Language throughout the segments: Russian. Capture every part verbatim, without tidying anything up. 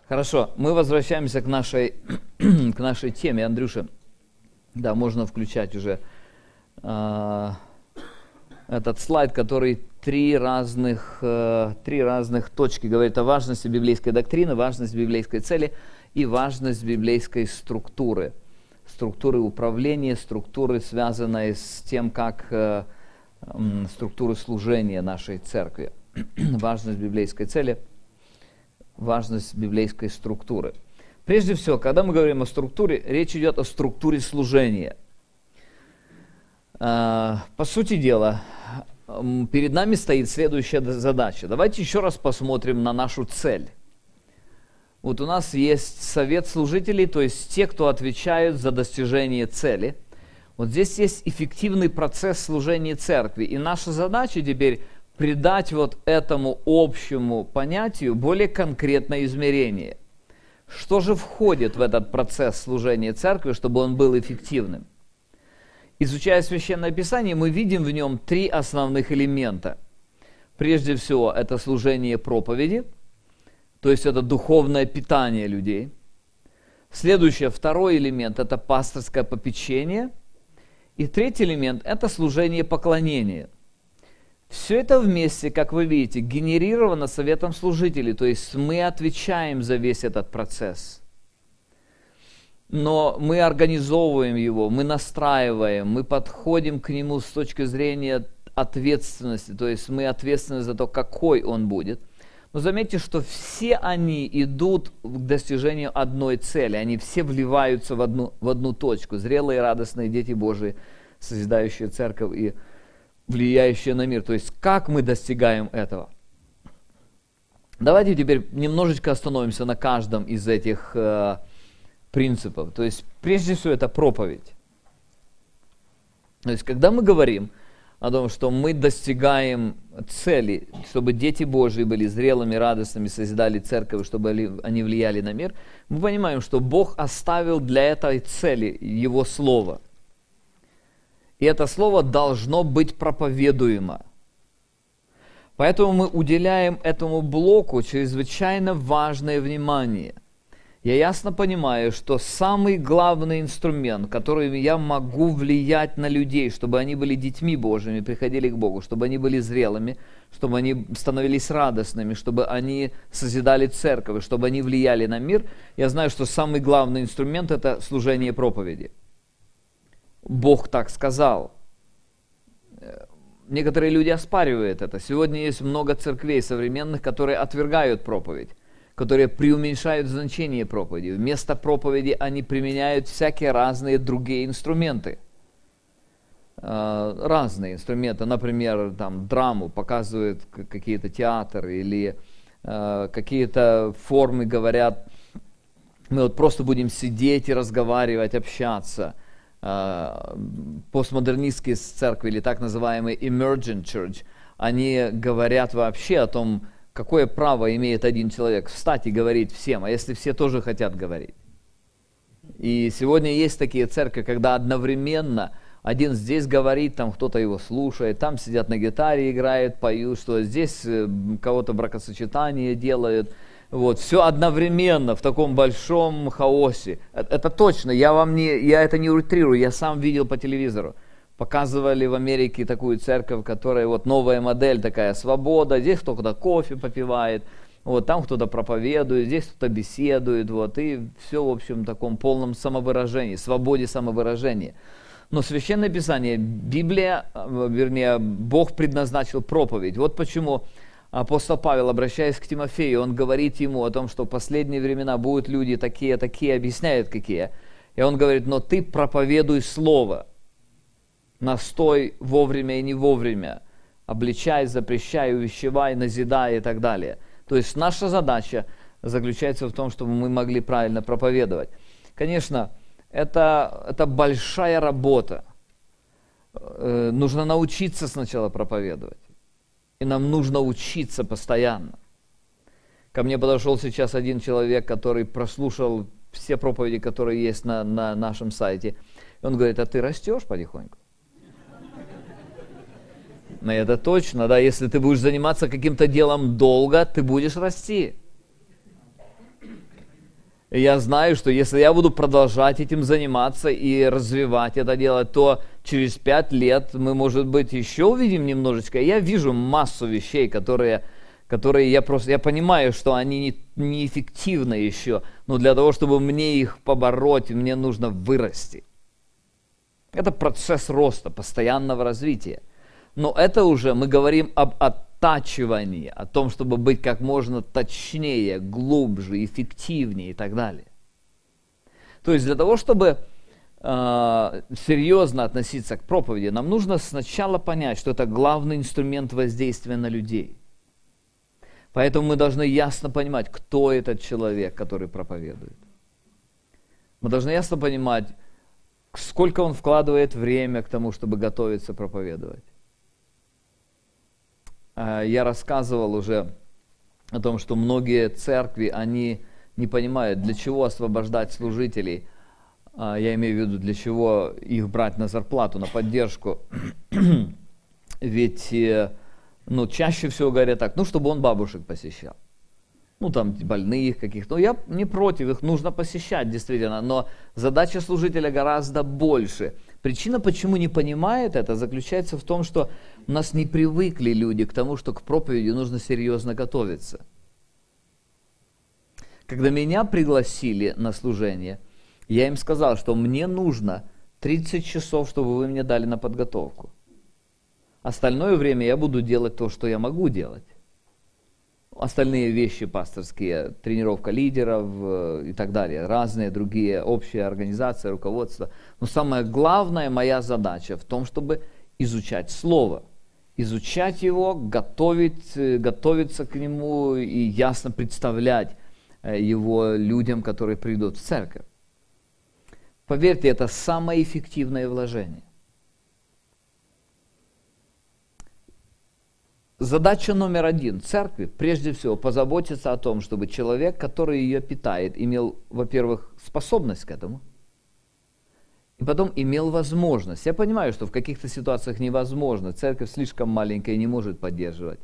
Хорошо, мы возвращаемся к нашей, к нашей теме, Андрюша. Да, можно включать уже э, этот слайд, который три разных, э, три разных точки говорит о важности библейской доктрины, важности библейской цели и важность библейской структуры. Структуры управления, структуры, связанные с тем, как э, э, структуры служения нашей церкви. Важность библейской цели, важность библейской структуры. Прежде всего, когда мы говорим о структуре, речь идет о структуре служения. По сути дела, перед нами стоит следующая задача. Давайте еще раз посмотрим на нашу цель. Вот у нас есть совет служителей, то есть те, кто отвечают за достижение цели. Вот здесь есть эффективный процесс служения церкви. И наша задача теперь придать вот этому общему понятию более конкретное измерение. Что же входит в этот процесс служения церкви, чтобы он был эффективным? Изучая Священное Писание, мы видим в нем три основных элемента. Прежде всего, это служение проповеди, то есть это духовное питание людей. Следующий, второй элемент, это пасторское попечение. И третий элемент, это служение поклонения. Все это вместе, как вы видите, генерировано советом служителей, то есть мы отвечаем за весь этот процесс. Но мы организовываем его, мы настраиваем, мы подходим к нему с точки зрения ответственности, то есть мы ответственны за то, какой он будет. Но заметьте, что все они идут к достижению одной цели, они все вливаются в одну, в одну точку. Зрелые, радостные дети Божии, созидающие церковь и влияющие на мир. То есть, как мы достигаем этого? Давайте теперь немножечко остановимся на каждом из этих э, принципов. То есть, прежде всего, это проповедь. То есть, когда мы говорим о том, что мы достигаем цели, чтобы дети Божьи были зрелыми, радостными, созидали церковь, чтобы они влияли на мир, мы понимаем, что Бог оставил для этой цели Его Слово. И это слово должно быть проповедуемо. Поэтому мы уделяем этому блоку чрезвычайно важное внимание. Я ясно понимаю, что самый главный инструмент, которым я могу влиять на людей, чтобы они были детьми Божьими, приходили к Богу, чтобы они были зрелыми, чтобы они становились радостными, чтобы они созидали церковь, чтобы они влияли на мир, я знаю, что самый главный инструмент – это служение проповеди. Бог так сказал. Некоторые люди оспаривают это. Сегодня есть много церквей современных, которые отвергают проповедь, которые преуменьшают значение проповеди. Вместо проповеди они применяют всякие разные другие инструменты. Разные инструменты. Например, там, драму показывают какие-то театры или какие-то формы говорят, мы вот просто будем сидеть и разговаривать, общаться. Постмодернистские церкви, или так называемый emergent church, они говорят вообще о том, какое право имеет один человек встать и говорить всем, а если все тоже хотят говорить. И сегодня есть такие церкви, когда одновременно один здесь говорит, там кто-то его слушает, там сидят на гитаре, играют, поют, что здесь кого-то бракосочетание делают. Вот, все одновременно в таком большом хаосе. Это, это точно, я вам не, я это не утрирую, я сам видел по телевизору. Показывали в Америке такую церковь, которая вот новая модель такая, свобода, здесь кто-то кофе попивает, вот, там кто-то проповедует, здесь кто-то беседует, вот, и все, в общем, в таком полном самовыражении, свободе самовыражения. Но Священное Писание, Библия, вернее, Бог предназначил проповедь. Вот почему апостол Павел, обращаясь к Тимофею, он говорит ему о том, что в последние времена будут люди такие, такие, объясняет какие. И он говорит, но ты проповедуй слово, настой вовремя и не вовремя, обличай, запрещай, увещевай, назидай и так далее. То есть наша задача заключается в том, чтобы мы могли правильно проповедовать. Конечно, это, это большая работа. Э, нужно научиться сначала проповедовать. И нам нужно учиться постоянно. Ко мне подошел сейчас один человек, который прослушал все проповеди, которые есть на, на нашем сайте. И он говорит, а ты растешь потихоньку? Но это точно, да, если ты будешь заниматься каким-то делом долго, ты будешь расти. я знаю, что если я буду продолжать этим заниматься и развивать это дело, то через пять лет мы, может быть, еще увидим немножечко. Я вижу массу вещей, которые, которые я просто, я понимаю, что они не, неэффективны еще, но для того, чтобы мне их побороть, мне нужно вырасти. Это процесс роста, постоянного развития. Но это уже мы говорим об оттачивании, о том, чтобы быть как можно точнее, глубже, эффективнее и так далее. То есть для того, чтобы э, серьезно относиться к проповеди, нам нужно сначала понять, что это главный инструмент воздействия на людей. Поэтому мы должны ясно понимать, кто этот человек, который проповедует. Мы должны ясно понимать, сколько он вкладывает время к тому, чтобы готовиться проповедовать. Я рассказывал уже о том, что многие церкви, они не понимают, для чего освобождать служителей. Я имею в виду, для чего их брать на зарплату, на поддержку. Ведь ну, чаще всего говорят так, ну, чтобы он бабушек посещал. Ну, там, больных каких-то. Ну, я не против, их нужно посещать, действительно. Но задача служителя гораздо больше. Причина, почему не понимает это, заключается в том, что у нас не привыкли люди к тому, что к проповеди нужно серьезно готовиться. Когда меня пригласили на служение, я им сказал, что мне нужно тридцать часов, чтобы вы мне дали на подготовку. Остальное время я буду делать то, что я могу делать. Остальные вещи пасторские, тренировка лидеров и так далее, разные другие, общие организации, руководство. Но самая главная моя задача в том, чтобы изучать Слово. Изучать его, готовить, готовиться к нему и ясно представлять его людям, которые придут в церковь. Поверьте, это самое эффективное вложение. Задача номер один церкви, прежде всего, позаботиться о том, чтобы человек, который ее питает, имел, во-первых, способность к этому, и потом имел возможность. Я понимаю, что в каких-то ситуациях невозможно, церковь слишком маленькая и не может поддерживать.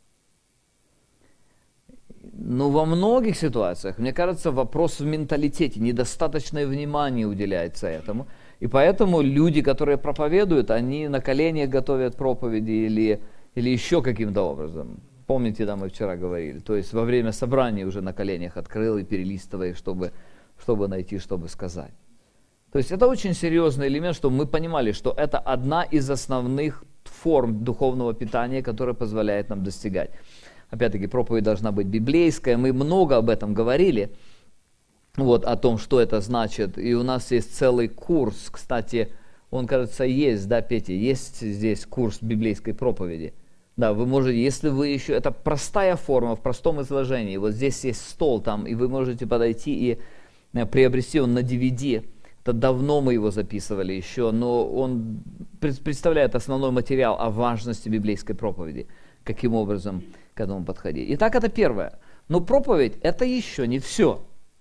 Но во многих ситуациях, мне кажется, вопрос в менталитете, недостаточное внимание уделяется этому. И поэтому люди, которые проповедуют, они на коленях готовят проповеди или... Или еще каким-то образом. Помните, да, мы вчера говорили. То есть во время собрания уже на коленях открыл и перелистывая, чтобы, чтобы найти, чтобы сказать. То есть это очень серьезный элемент, чтобы мы понимали, что это одна из основных форм духовного питания, которая позволяет нам достигать. Опять-таки, проповедь должна быть библейская. Мы много об этом говорили, вот, о том, что это значит. И у нас есть целый курс, кстати, он, кажется, есть, да, Петя, есть здесь курс библейской проповеди. Да, вы можете, если вы еще, это простая форма, в простом изложении, вот здесь есть стол там, и вы можете подойти и приобрести, он на ди ви ди, это давно мы его записывали еще, но он представляет основной материал о важности библейской проповеди, каким образом к этому подходить. Итак, это первое. Но проповедь это еще не все.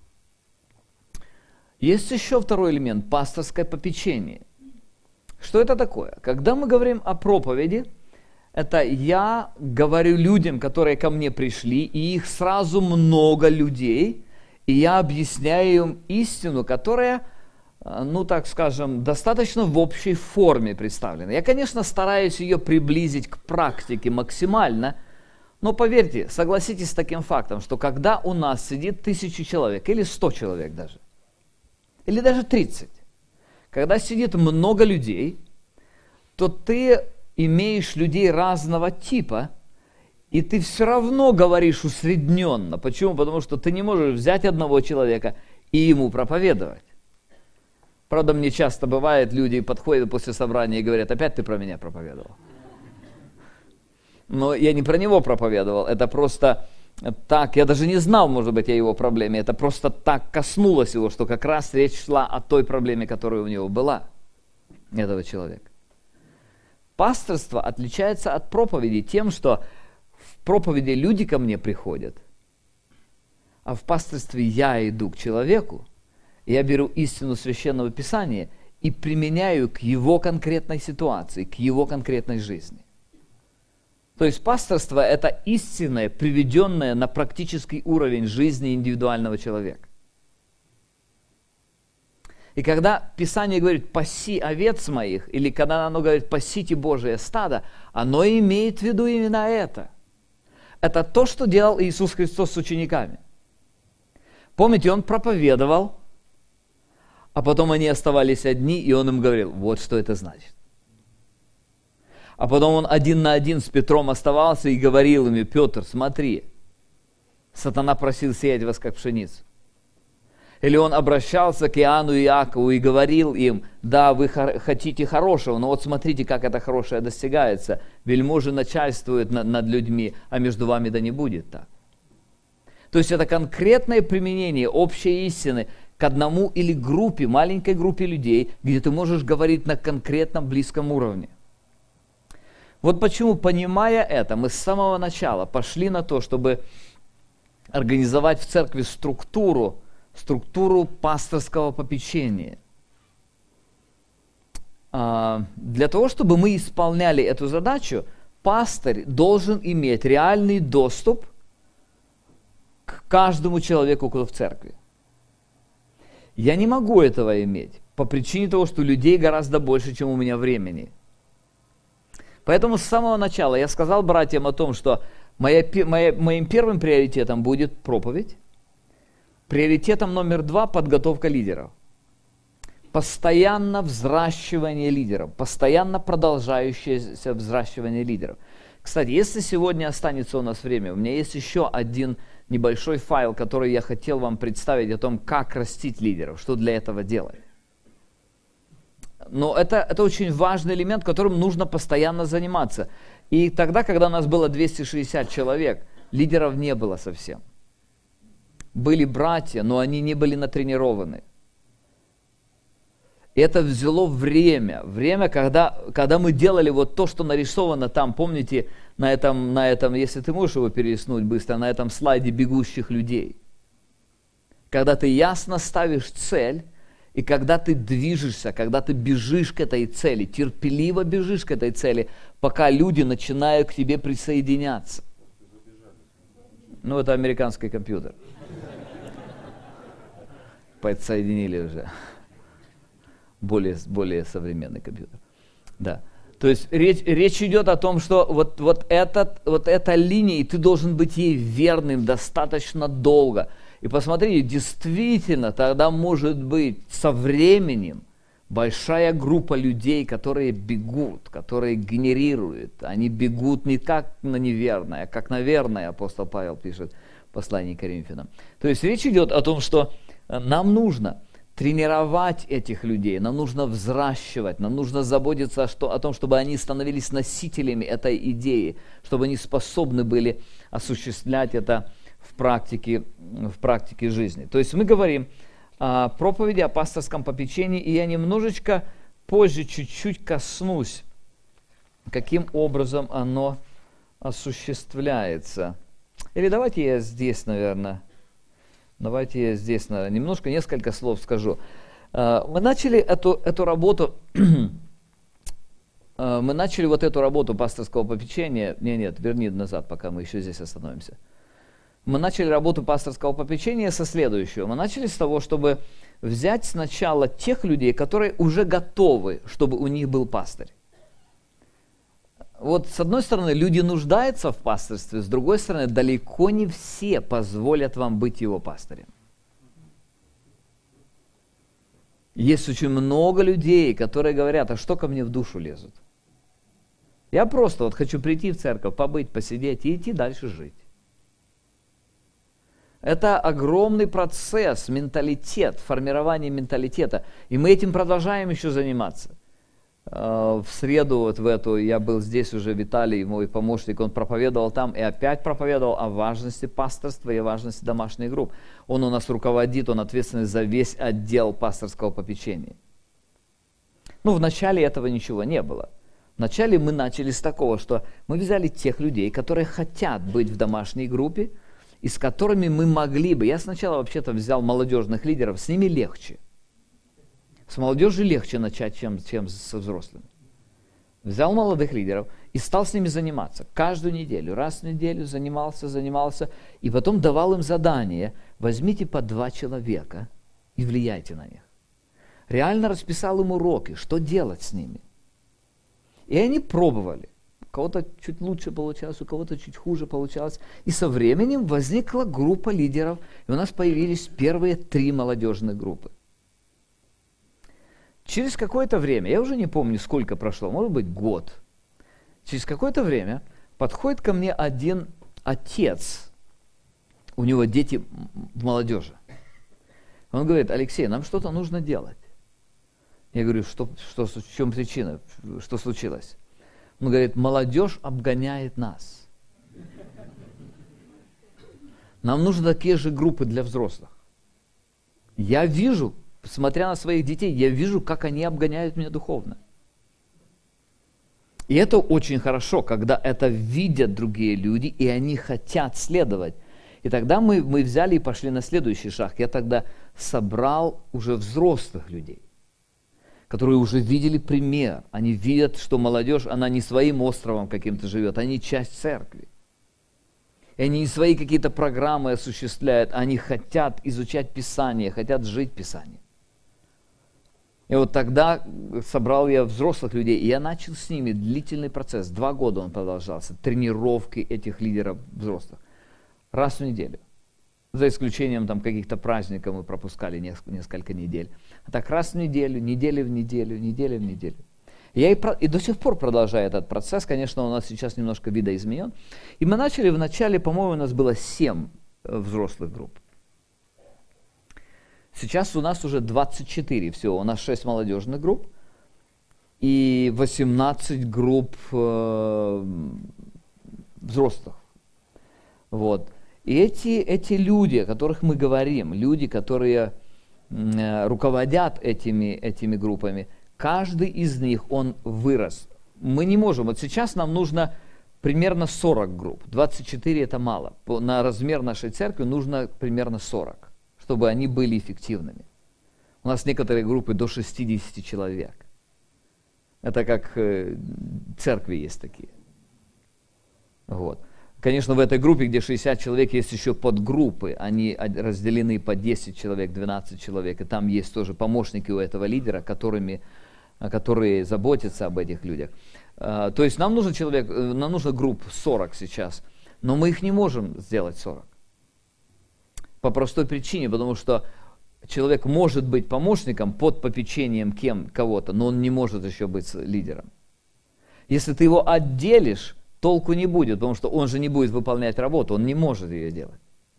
Есть еще второй элемент, пасторское попечение. Что это такое? Когда мы говорим о проповеди, это я говорю людям, которые ко мне пришли, и их сразу много людей, и я объясняю им истину, которая, ну так скажем, достаточно в общей форме представлена. Я, конечно, стараюсь ее приблизить к практике максимально, но поверьте, согласитесь с таким фактом, что когда у нас сидит тысяча человек, или сто человек даже, или даже тридцать, когда сидит много людей, то ты имеешь людей разного типа, и ты все равно говоришь усредненно. Почему? Потому что ты не можешь взять одного человека и ему проповедовать. Правда, мне часто бывает, люди подходят после собрания и говорят, опять ты про меня проповедовал. Но я не про него проповедовал, это просто так, я даже не знал, может быть, о его проблеме, это просто так коснулось его, что как раз речь шла о той проблеме, которая у него была, этого человека. Пасторство отличается от проповеди тем, что в проповеди люди ко мне приходят, а в пасторстве я иду к человеку, я беру истину Священного Писания и применяю к его конкретной ситуации, к его конкретной жизни. То есть пасторство – это истинное, приведенное на практический уровень жизни индивидуального человека. И когда Писание говорит «паси овец моих», или когда оно говорит «пасите Божие стадо», оно имеет в виду именно это. Это то, что делал Иисус Христос с учениками. Помните, Он проповедовал, а потом они оставались одни, и Он им говорил, вот что это значит. А потом Он один на один с Петром оставался и говорил им: Петр, смотри, сатана просил сеять вас, как пшеницу. Или Он обращался к Иоанну и Иакову и говорил им: да, вы хотите хорошего, но вот смотрите, как это хорошее достигается. Вельможи начальствуют над, над людьми, а между вами да не будет так. То есть это конкретное применение общей истины к одному или группе, маленькой группе людей, где ты можешь говорить на конкретном близком уровне. Вот почему, понимая это, мы с самого начала пошли на то, чтобы организовать в церкви структуру, структуру пасторского попечения. Для того, чтобы мы исполняли эту задачу, пастырь должен иметь реальный доступ к каждому человеку, кто в церкви. Я не могу этого иметь по причине того, что людей гораздо больше, чем у меня времени. Поэтому с самого начала я сказал братьям о том, что моя, моя, моим первым приоритетом будет проповедь. Приоритетом номер два – подготовка лидеров. Постоянно взращивание лидеров, постоянно продолжающееся взращивание лидеров. Кстати, если сегодня останется у нас время, у меня есть еще один небольшой файл, который я хотел вам представить о том, как растить лидеров, что для этого делать. Но это, это очень важный элемент, которым нужно постоянно заниматься. И тогда, когда у нас было двести шестьдесят человек, лидеров не было совсем. Были братья, но они не были натренированы. И это взяло время. Время, когда, когда мы делали вот то, что нарисовано там, помните, на этом, на этом, если ты можешь его перелистнуть быстро, на этом слайде бегущих людей. Когда ты ясно ставишь цель, и когда ты движешься, когда ты бежишь к этой цели, терпеливо бежишь к этой цели, пока люди начинают к тебе присоединяться. Ну, это американский компьютер. Подсоединили уже. Более, более современный компьютер. Да. То есть речь, речь идет о том, что вот, вот, этот, вот эта линия, и ты должен быть ей верным достаточно долго. И посмотрите, действительно, тогда может быть со временем большая группа людей, которые бегут, которые генерируют. Они бегут не как на неверное, а как на верное, апостол Павел пишет в послании к Коринфянам. То есть речь идет о том, что нам нужно тренировать этих людей, нам нужно взращивать, нам нужно заботиться что, о том, чтобы они становились носителями этой идеи, чтобы они способны были осуществлять это в практике, в практике жизни. То есть мы говорим о проповеди, о пасторском попечении, и я немножечко позже чуть-чуть коснусь, каким образом оно осуществляется. Или давайте я здесь, наверное, давайте я здесь, наверное, немножко, несколько слов скажу. Мы начали эту, эту работу, мы начали вот эту работу пасторского попечения, нет, нет, верни назад, пока мы еще здесь остановимся. Мы начали работу пасторского попечения со следующего. Мы начали с того, чтобы взять сначала тех людей, которые уже готовы, чтобы у них был пастырь. Вот с одной стороны, люди нуждаются в пастырстве, с другой стороны, далеко не все позволят вам быть его пастырем. Есть очень много людей, которые говорят, а что ко мне в душу лезут? Я просто вот хочу прийти в церковь, побыть, посидеть и идти дальше жить. Это огромный процесс, менталитет, формирование менталитета. И мы этим продолжаем еще заниматься. В среду вот в эту, я был здесь уже, Виталий, мой помощник, он проповедовал там и опять проповедовал о важности пасторства и о важности домашних групп. Он у нас руководит, он ответственный за весь отдел пасторского попечения. Ну, вначале этого ничего не было. Вначале мы начали с такого, что мы взяли тех людей, которые хотят быть в домашней группе, и с которыми мы могли бы, я сначала вообще-то взял молодежных лидеров, с ними легче. С молодежью легче начать, чем, чем со взрослыми. Взял молодых лидеров и стал с ними заниматься. Каждую неделю, раз в неделю занимался, занимался, и потом давал им задание, возьмите по два человека и влияйте на них. реально расписал им уроки, что делать с ними. И они пробовали. У кого-то чуть лучше получалось, у кого-то чуть хуже получалось. И со временем возникла группа лидеров, и у нас появились первые три молодежных группы. Через какое-то время, я уже не помню, сколько прошло, может быть, год, через какое-то время подходит ко мне один отец, у него дети в молодежи. Он говорит: Алексей, нам что-то нужно делать. Я говорю: что, что, в чем причина, что случилось? Он говорит: молодежь обгоняет нас. Нам нужны такие же группы для взрослых. Я вижу, смотря на своих детей, я вижу, как они обгоняют меня духовно. И это очень хорошо, когда это видят другие люди, и они хотят следовать. И тогда мы, мы взяли и пошли на следующий шаг. Я тогда собрал уже взрослых людей, которые уже видели пример. Они видят, что молодежь, она не своим островом каким-то живет, они часть церкви. И они не свои какие-то программы осуществляют, они хотят изучать Писание, хотят жить Писанием. И вот тогда собрал я взрослых людей, и я начал с ними длительный процесс. Два года он продолжался, тренировки этих лидеров взрослых. Раз в неделю. За исключением там каких-то праздников мы пропускали несколько, несколько недель. А так раз в неделю, неделю в неделю, неделю в неделю. И я и, про, и до сих пор продолжаю этот процесс. Конечно, у нас сейчас немножко видоизменен. И мы начали в начале, по-моему, у нас было семь взрослых групп. Сейчас у нас уже двадцать четыре всего. У нас шесть молодежных групп и восемнадцать групп э, взрослых. Вот. И эти, эти люди, о которых мы говорим, люди, которые э, руководят этими, этими группами, каждый из них, он вырос. Мы не можем. Вот сейчас нам нужно примерно сорок групп. двадцать четыре это мало. По, на размер нашей церкви нужно примерно сорок, чтобы они были эффективными. У нас некоторые группы до шестьдесят человек. Это как э, церкви есть такие. Вот. Конечно, в этой группе, где шестьдесят человек, есть еще подгруппы. Они разделены по десять человек, двенадцать человек. И там есть тоже помощники у этого лидера, которыми, которые заботятся об этих людях. То есть нам нужен человек, нам нужно групп сорок сейчас, но мы их не можем сделать сорок. По простой причине, потому что человек может быть помощником под попечением кем, кого-то, но он не может еще быть лидером. Если ты его отделишь, толку не будет, потому что он же не будет выполнять работу, он не может ее делать.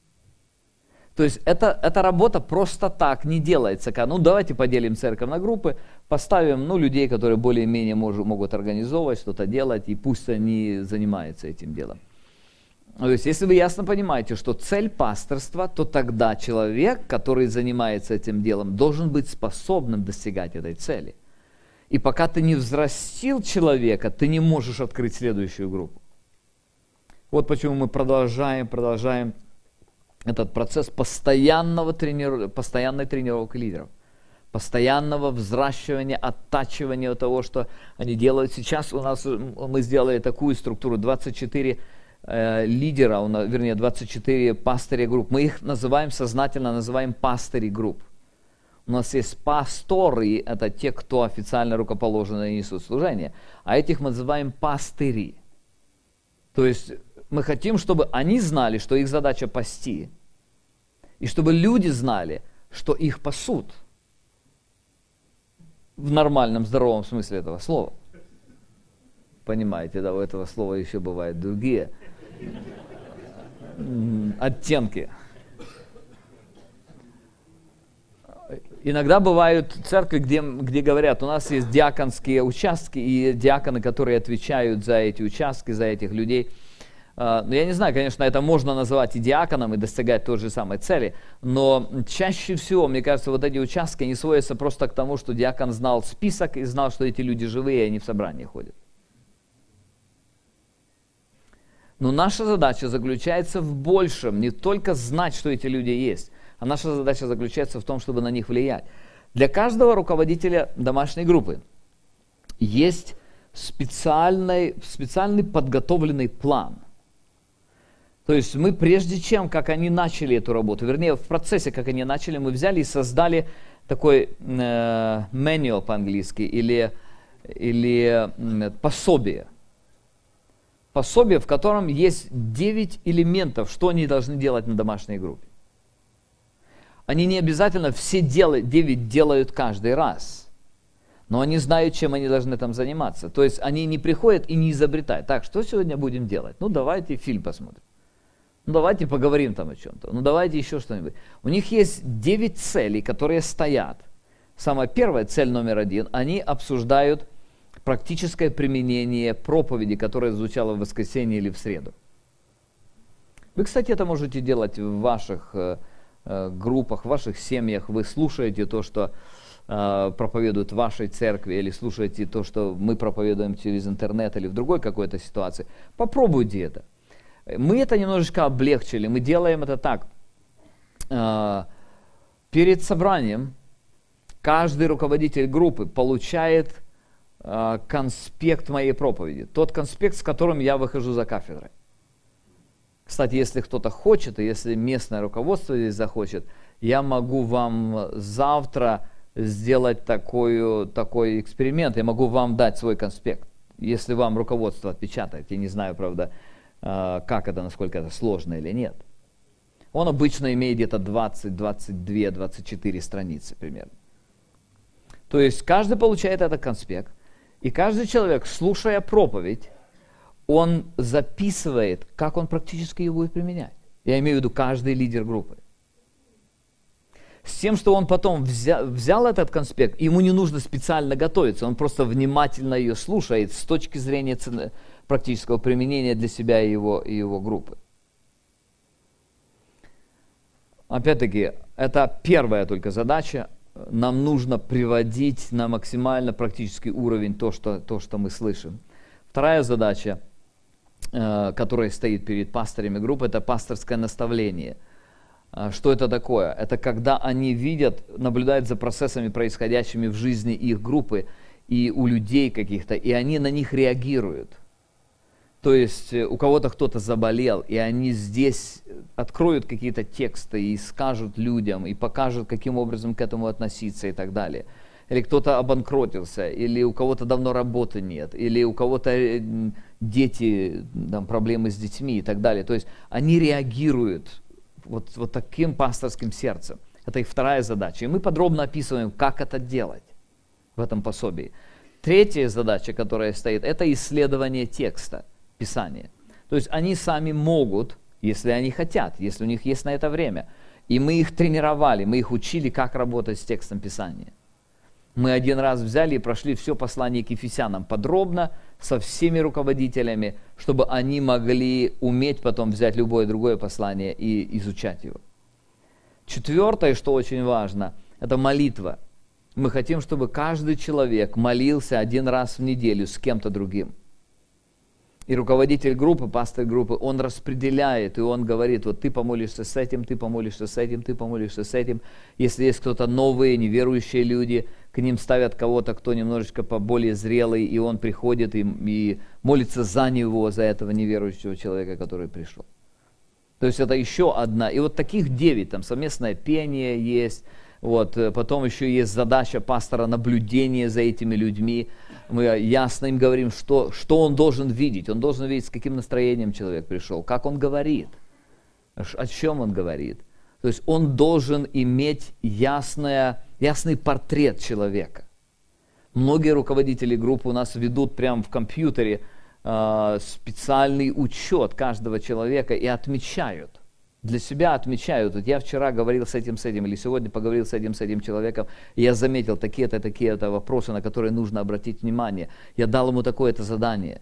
То есть это, эта работа просто так не делается. Ну, давайте поделим церковь на группы, поставим ну, людей, которые более-менее мож, могут организовывать, что-то делать, и пусть они занимаются этим делом. То есть если вы ясно понимаете, что цель пасторства, то тогда человек, который занимается этим делом, должен быть способным достигать этой цели. И пока ты не взрастил человека, ты не можешь открыть следующую группу. Вот почему мы продолжаем, продолжаем этот процесс постоянного трениров... постоянной тренировки лидеров, постоянного взращивания, оттачивания того, что они делают. Сейчас у нас мы сделали такую структуру, двадцать четыре э, лидера, у нас, вернее, двадцать четыре пастыря групп. Мы их называем, сознательно называем пастыри групп. У нас есть пасторы, это те, кто официально рукоположены и несут служение, а этих мы называем пастыри. То есть мы хотим, чтобы они знали, что их задача пасти, и чтобы люди знали, что их пасут. В нормальном, здоровом смысле этого слова. Понимаете, да, у этого слова еще бывают другие оттенки. Иногда бывают церкви, где, где говорят, у нас есть диаконские участки, и диаконы, которые отвечают за эти участки, за этих людей. Но я не знаю, конечно, это можно называть и диаконом, и достигать той же самой цели, но чаще всего, мне кажется, вот эти участки не сводятся просто к тому, что диакон знал список и знал, что эти люди живые, и они в собрании ходят. Но наша задача заключается в большем, не только знать, что эти люди есть, а наша задача заключается в том, чтобы на них влиять. Для каждого руководителя домашней группы есть специальный, специальный подготовленный план. То есть мы прежде чем, как они начали эту работу, вернее, в процессе, как они начали, мы взяли и создали такой э, manual по-английски или, или э, пособие. Пособие, в котором есть девять элементов, что они должны делать на домашней группе. Они не обязательно все делают, девять делают каждый раз, но они знают, чем они должны там заниматься. То есть они не приходят и не изобретают. Так, что сегодня будем делать? Ну, давайте фильм посмотрим. Ну, давайте поговорим там о чем-то. Ну, давайте еще что-нибудь. У них есть девять целей, которые стоят. Самая первая, цель номер один, они обсуждают практическое применение проповеди, которая звучала в воскресенье или в среду. Вы, кстати, это можете делать в ваших э, э, группах, в ваших семьях. Вы слушаете то, что э, проповедуют в вашей церкви, или слушаете то, что мы проповедуем через интернет или в другой какой-то ситуации. Попробуйте это. Мы это немножечко облегчили. Мы делаем это так. Э, перед собранием каждый руководитель группы получает конспект моей проповеди, тот конспект, с которым я выхожу за кафедрой. Кстати, если кто-то хочет, и если местное руководство здесь захочет, я могу вам завтра сделать такой, такой эксперимент, я могу вам дать свой конспект, если вам руководство отпечатает. Я не знаю, правда, как это, насколько это сложно или нет. Он обычно имеет где-то двадцать, двадцать два, двадцать четыре страницы примерно. То есть каждый получает этот конспект, и каждый человек, слушая проповедь, он записывает, как он практически его будет применять. Я имею в виду каждый лидер группы. С тем, что он потом взял, взял этот конспект, ему не нужно специально готовиться, он просто внимательно ее слушает с точки зрения практического применения для себя и его, и его группы. Опять-таки, это первая только задача. Нам нужно приводить на максимально практический уровень то, что, то, что мы слышим. Вторая задача, э, которая стоит перед пасторами группы, это пасторское наставление. Э, что это такое? Это когда они видят, наблюдают за процессами, происходящими в жизни их группы и у людей каких-то, и они на них реагируют. То есть у кого-то кто-то заболел, и они здесь откроют какие-то тексты и скажут людям, и покажут, каким образом к этому относиться и так далее. Или кто-то обанкротился, или у кого-то давно работы нет, или у кого-то дети, там, проблемы с детьми и так далее. То есть они реагируют вот, вот таким пасторским сердцем. Это их вторая задача. И мы подробно описываем, как это делать в этом пособии. Третья задача, которая стоит, это исследование текста. Писание. То есть они сами могут, если они хотят, если у них есть на это время. И мы их тренировали, мы их учили, как работать с текстом Писания. Мы один раз взяли и прошли все послание к Ефесянам подробно, со всеми руководителями, чтобы они могли уметь потом взять любое другое послание и изучать его. Четвертое, что очень важно, это молитва. Мы хотим, чтобы каждый человек молился один раз в неделю с кем-то другим. И руководитель группы, пастор группы, он распределяет, и он говорит, вот ты помолишься с этим, ты помолишься с этим, ты помолишься с этим. Если есть кто-то новые, неверующие люди, к ним ставят кого-то, кто немножечко поболее зрелый, и он приходит и, и молится за него, за этого неверующего человека, который пришел. То есть это еще одна. И вот таких девять, там совместное пение есть, вот, потом еще есть задача пастора наблюдения за этими людьми. Мы ясно им говорим, что, что он должен видеть. Он должен видеть, с каким настроением человек пришел, как он говорит, о чем он говорит. То есть он должен иметь ясное, ясный портрет человека. Многие руководители группы у нас ведут прямо в компьютере э, специальный учет каждого человека и отмечают. Для себя отмечают, вот я вчера говорил с этим, с этим, или сегодня поговорил с этим, с этим человеком, и я заметил такие-то, такие-то вопросы, на которые нужно обратить внимание. Я дал ему такое-то задание.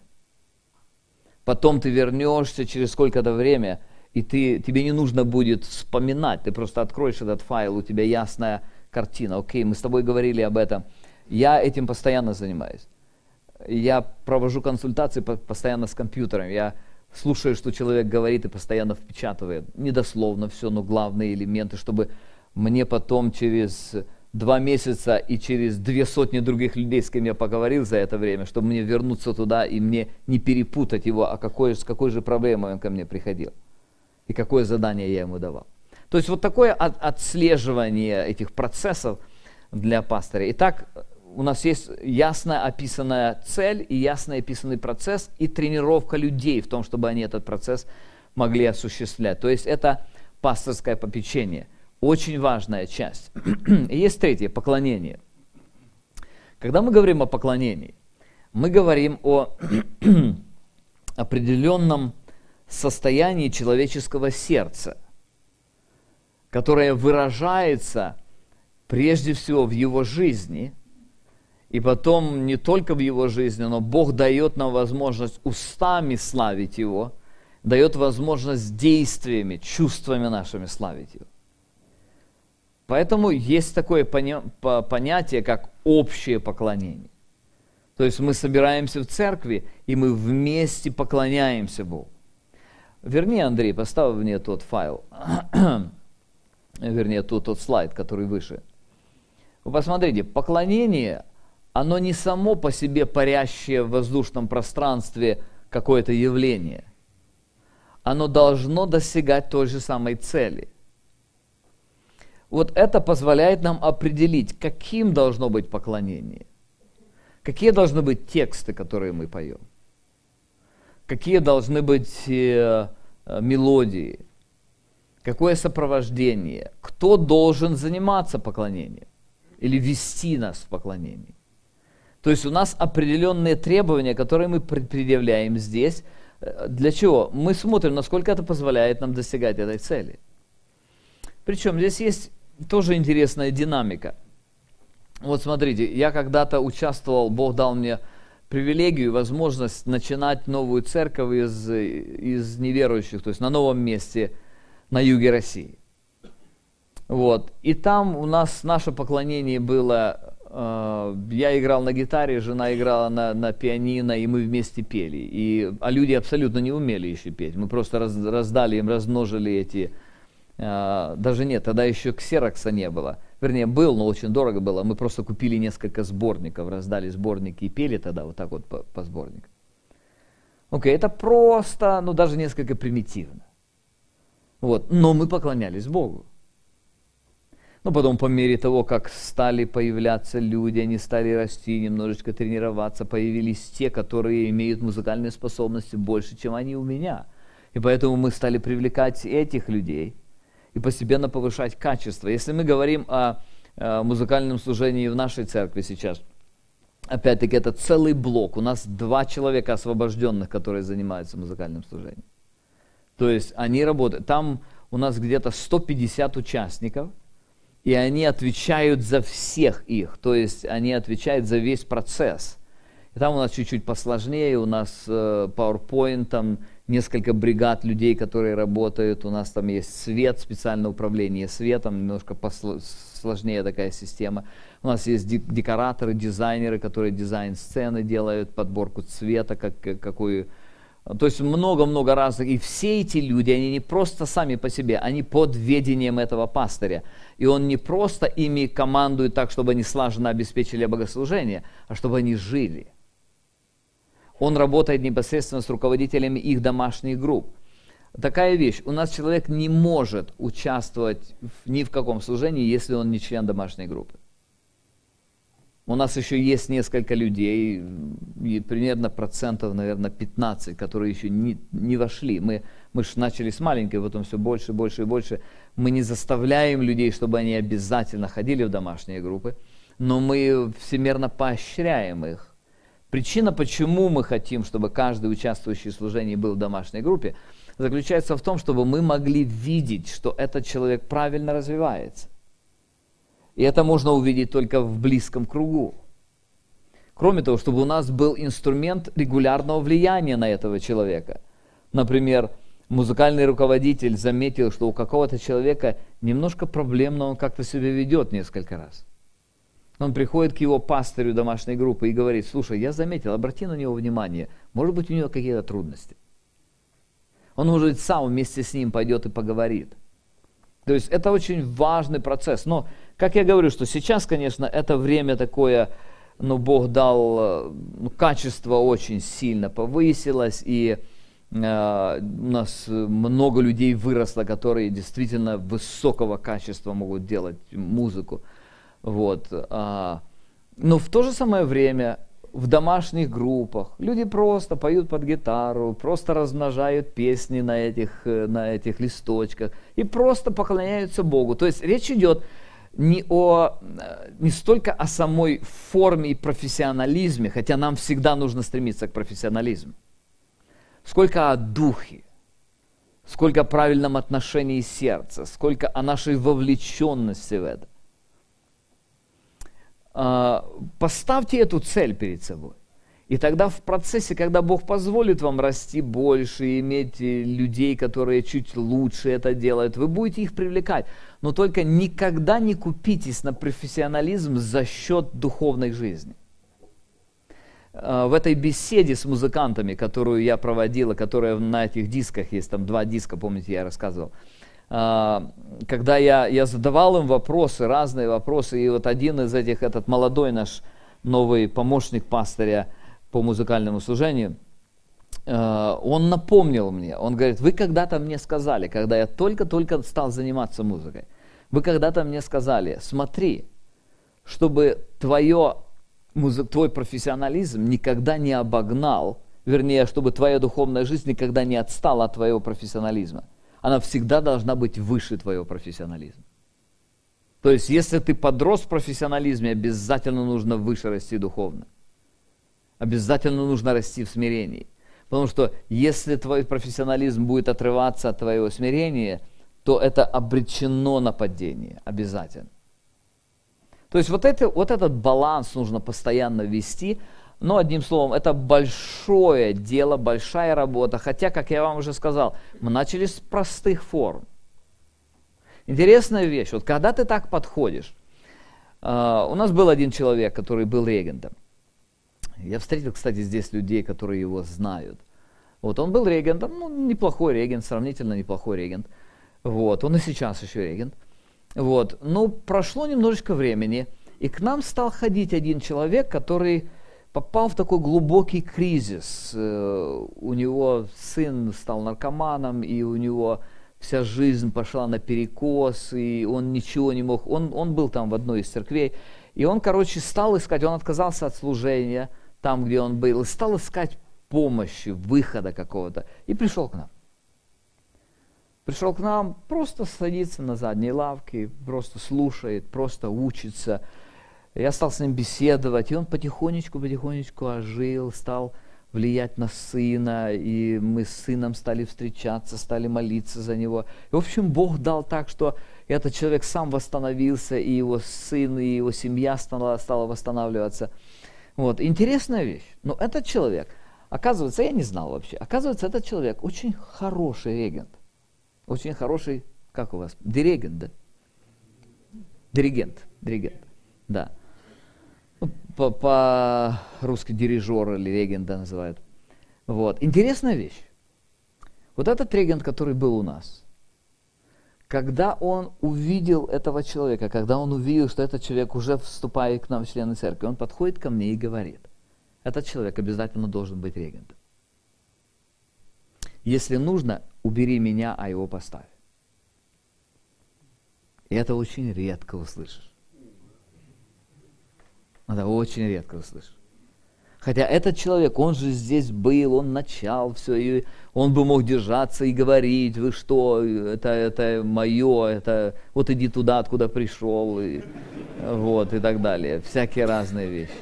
Потом ты вернешься через сколько-то время, и ты, тебе не нужно будет вспоминать, ты просто откроешь этот файл, у тебя ясная картина. Окей, мы с тобой говорили об этом. Я этим постоянно занимаюсь. Я провожу консультации постоянно с компьютером. Я слушаю, что человек говорит, и постоянно впечатывает. Недословно все, но главные элементы, чтобы мне потом через два месяца и через две сотни других людей, с кем я поговорил за это время, чтобы мне вернуться туда и мне не перепутать его, а какой, с какой же проблемой он ко мне приходил. И какое задание я ему давал. То есть вот такое от, отслеживание этих процессов, для пастыря. Итак, у нас есть ясно описанная цель и ясно описанный процесс и тренировка людей в том, чтобы они этот процесс могли осуществлять. То есть это пасторское попечение. Очень важная часть. И есть третье, поклонение. Когда мы говорим о поклонении, мы говорим о определенном состоянии человеческого сердца, которое выражается прежде всего в его жизни, и потом не только в его жизни, но Бог дает нам возможность устами славить Его, дает возможность действиями, чувствами нашими славить Его. Поэтому есть такое понятие, как общее поклонение. То есть мы собираемся в церкви, и мы вместе поклоняемся Богу. Верни, Андрей, поставь мне тот файл, вернее, тот, тот слайд, который выше. Вы посмотрите, поклонение, оно не само по себе парящее в воздушном пространстве какое-то явление. Оно должно достигать той же самой цели. Вот это позволяет нам определить, каким должно быть поклонение. Какие должны быть тексты, которые мы поем. Какие должны быть э, мелодии. Какое сопровождение. Кто должен заниматься поклонением. Или вести нас в поклонении. То есть у нас определенные требования, которые мы предъявляем здесь. Для чего? Мы смотрим, насколько это позволяет нам достигать этой цели. Причем здесь есть тоже интересная динамика. Вот смотрите, я когда-то участвовал, Бог дал мне привилегию, возможность начинать новую церковь из, из неверующих, то есть на новом месте на юге России. Вот. И там у нас наше поклонение было, э, я играл на гитаре, жена играла на, на пианино, и мы вместе пели. И, а люди абсолютно не умели еще петь. Мы просто раз, раздали им, размножили эти, э, даже нет, тогда еще ксерокса не было. Вернее, был, но очень дорого было. Мы просто купили несколько сборников, раздали сборники и пели тогда вот так вот по, по сборникам. Окей, это просто, ну даже несколько примитивно. Вот, но мы поклонялись Богу. Но потом, по мере того, как стали появляться люди, они стали расти, немножечко тренироваться, появились те, которые имеют музыкальные способности больше, чем они у меня. И поэтому мы стали привлекать этих людей и постепенно повышать качество. Если мы говорим о, о музыкальном служении в нашей церкви сейчас, опять-таки это целый блок. У нас два человека освобожденных, которые занимаются музыкальным служением. То есть они работают. Там у нас где-то сто пятьдесят участников, и они отвечают за всех их, то есть они отвечают за весь процесс. И там у нас чуть-чуть посложнее, у нас э, PowerPoint, там несколько бригад людей, которые работают, у нас там есть свет, специальное управление светом, немножко посложнее такая система. У нас есть декораторы, дизайнеры, которые дизайн сцены делают, подборку цвета, как, какую... То есть много-много разных. И все эти люди, они не просто сами по себе, они под ведением этого пастыря. И он не просто ими командует так, чтобы они слаженно обеспечили богослужение, а чтобы они жили. Он работает непосредственно с руководителями их домашних групп. Такая вещь. У нас человек не может участвовать в, ни в каком служении, если он не член домашней группы. У нас еще есть несколько людей, примерно процентов, наверное, пятнадцать, которые еще не, не вошли. Мы, мы же начали с маленькой, потом все больше, больше и больше. Мы не заставляем людей, чтобы они обязательно ходили в домашние группы, но мы всемерно поощряем их. Причина, почему мы хотим, чтобы каждый участвующий в служении был в домашней группе, заключается в том, чтобы мы могли видеть, что этот человек правильно развивается. И это можно увидеть только в близком кругу. Кроме того, чтобы у нас был инструмент регулярного влияния на этого человека. Например, музыкальный руководитель заметил, что у какого-то человека немножко проблемно он как-то себя ведет несколько раз. Он приходит к его пастырю домашней группы и говорит: слушай, я заметил, обрати на него внимание, может быть, у него какие-то трудности. Он, может быть, сам вместе с ним пойдет и поговорит. То есть это очень важный процесс. Но, как я говорю, что сейчас, конечно, это время такое, ну, Бог дал, ну, качество очень сильно повысилось, и э, у нас много людей выросло, которые действительно высокого качества могут делать музыку. Вот. А, но в то же самое время в домашних группах люди просто поют под гитару, просто размножают песни на этих, на этих листочках и просто поклоняются Богу. То есть речь идет не, о, не столько о самой форме и профессионализме, хотя нам всегда нужно стремиться к профессионализму, сколько о духе, сколько о правильном отношении сердца, сколько о нашей вовлеченности в это. Поставьте эту цель перед собой. И тогда в процессе, когда Бог позволит вам расти больше, иметь людей, которые чуть лучше это делают, вы будете их привлекать. Но только никогда не купитесь на профессионализм за счет духовной жизни. В этой беседе с музыкантами, которую я проводила, которая на этих дисках есть, там два диска, помните, я рассказывал, когда я, я задавал им вопросы, разные вопросы, и вот один из этих, этот молодой наш новый помощник пастыря по музыкальному служению, он напомнил мне, он говорит: вы когда-то мне сказали, когда я только-только стал заниматься музыкой, вы когда-то мне сказали: смотри, чтобы твое, твой профессионализм никогда не обогнал, вернее, чтобы твоя духовная жизнь никогда не отстала от твоего профессионализма. Она всегда должна быть выше твоего профессионализма. То есть, если ты подрос в профессионализме, обязательно нужно выше расти духовно. Обязательно нужно расти в смирении. Потому что если твой профессионализм будет отрываться от твоего смирения, то это обречено на падение. Обязательно. То есть, вот, это, вот этот баланс нужно постоянно вести. Но, одним словом, это большое дело, большая работа. Хотя, как я вам уже сказал, мы начали с простых форм. Интересная вещь. Вот когда ты так подходишь. Uh, у нас был один человек, который был регентом. Я встретил, кстати, здесь людей, которые его знают. Вот, он был регентом, ну, неплохой регент, сравнительно неплохой регент. Вот, он и сейчас еще регент. Вот, но прошло немножечко времени, и к нам стал ходить один человек, который попал в такой глубокий кризис. У него сын стал наркоманом, и у него вся жизнь пошла наперекос, и он ничего не мог. Он, он был там в одной из церквей, и он, короче, стал искать, он отказался от служения там, где он был, и стал искать помощи, выхода какого-то, и пришел к нам. Пришел к нам, просто садится на задней лавке, просто слушает, просто учится. Я стал с ним беседовать, и он потихонечку-потихонечку ожил, стал влиять на сына, и мы с сыном стали встречаться, стали молиться за него. И, в общем, Бог дал так, что этот человек сам восстановился, и его сын, и его семья стала, стала восстанавливаться. Вот. Интересная вещь. Но этот человек, оказывается, я не знал вообще, оказывается, этот человек очень хороший регент. Очень хороший, как у вас, диригент, да? Диригент, диригент, да. По-русски дирижер или регента называют. Вот. Интересная вещь. Вот этот регент, который был у нас, когда он увидел этого человека, когда он увидел, что этот человек уже вступает к нам в члены церкви, он подходит ко мне и говорит: этот человек обязательно должен быть регентом. Если нужно, убери меня, а его поставь. И это очень редко услышишь. Это очень редко услышишь. Хотя этот человек, он же здесь был, он начал все, и он бы мог держаться и говорить: вы что, это, это мое, это вот иди туда, откуда пришел, и, вот, и так далее. Всякие разные вещи.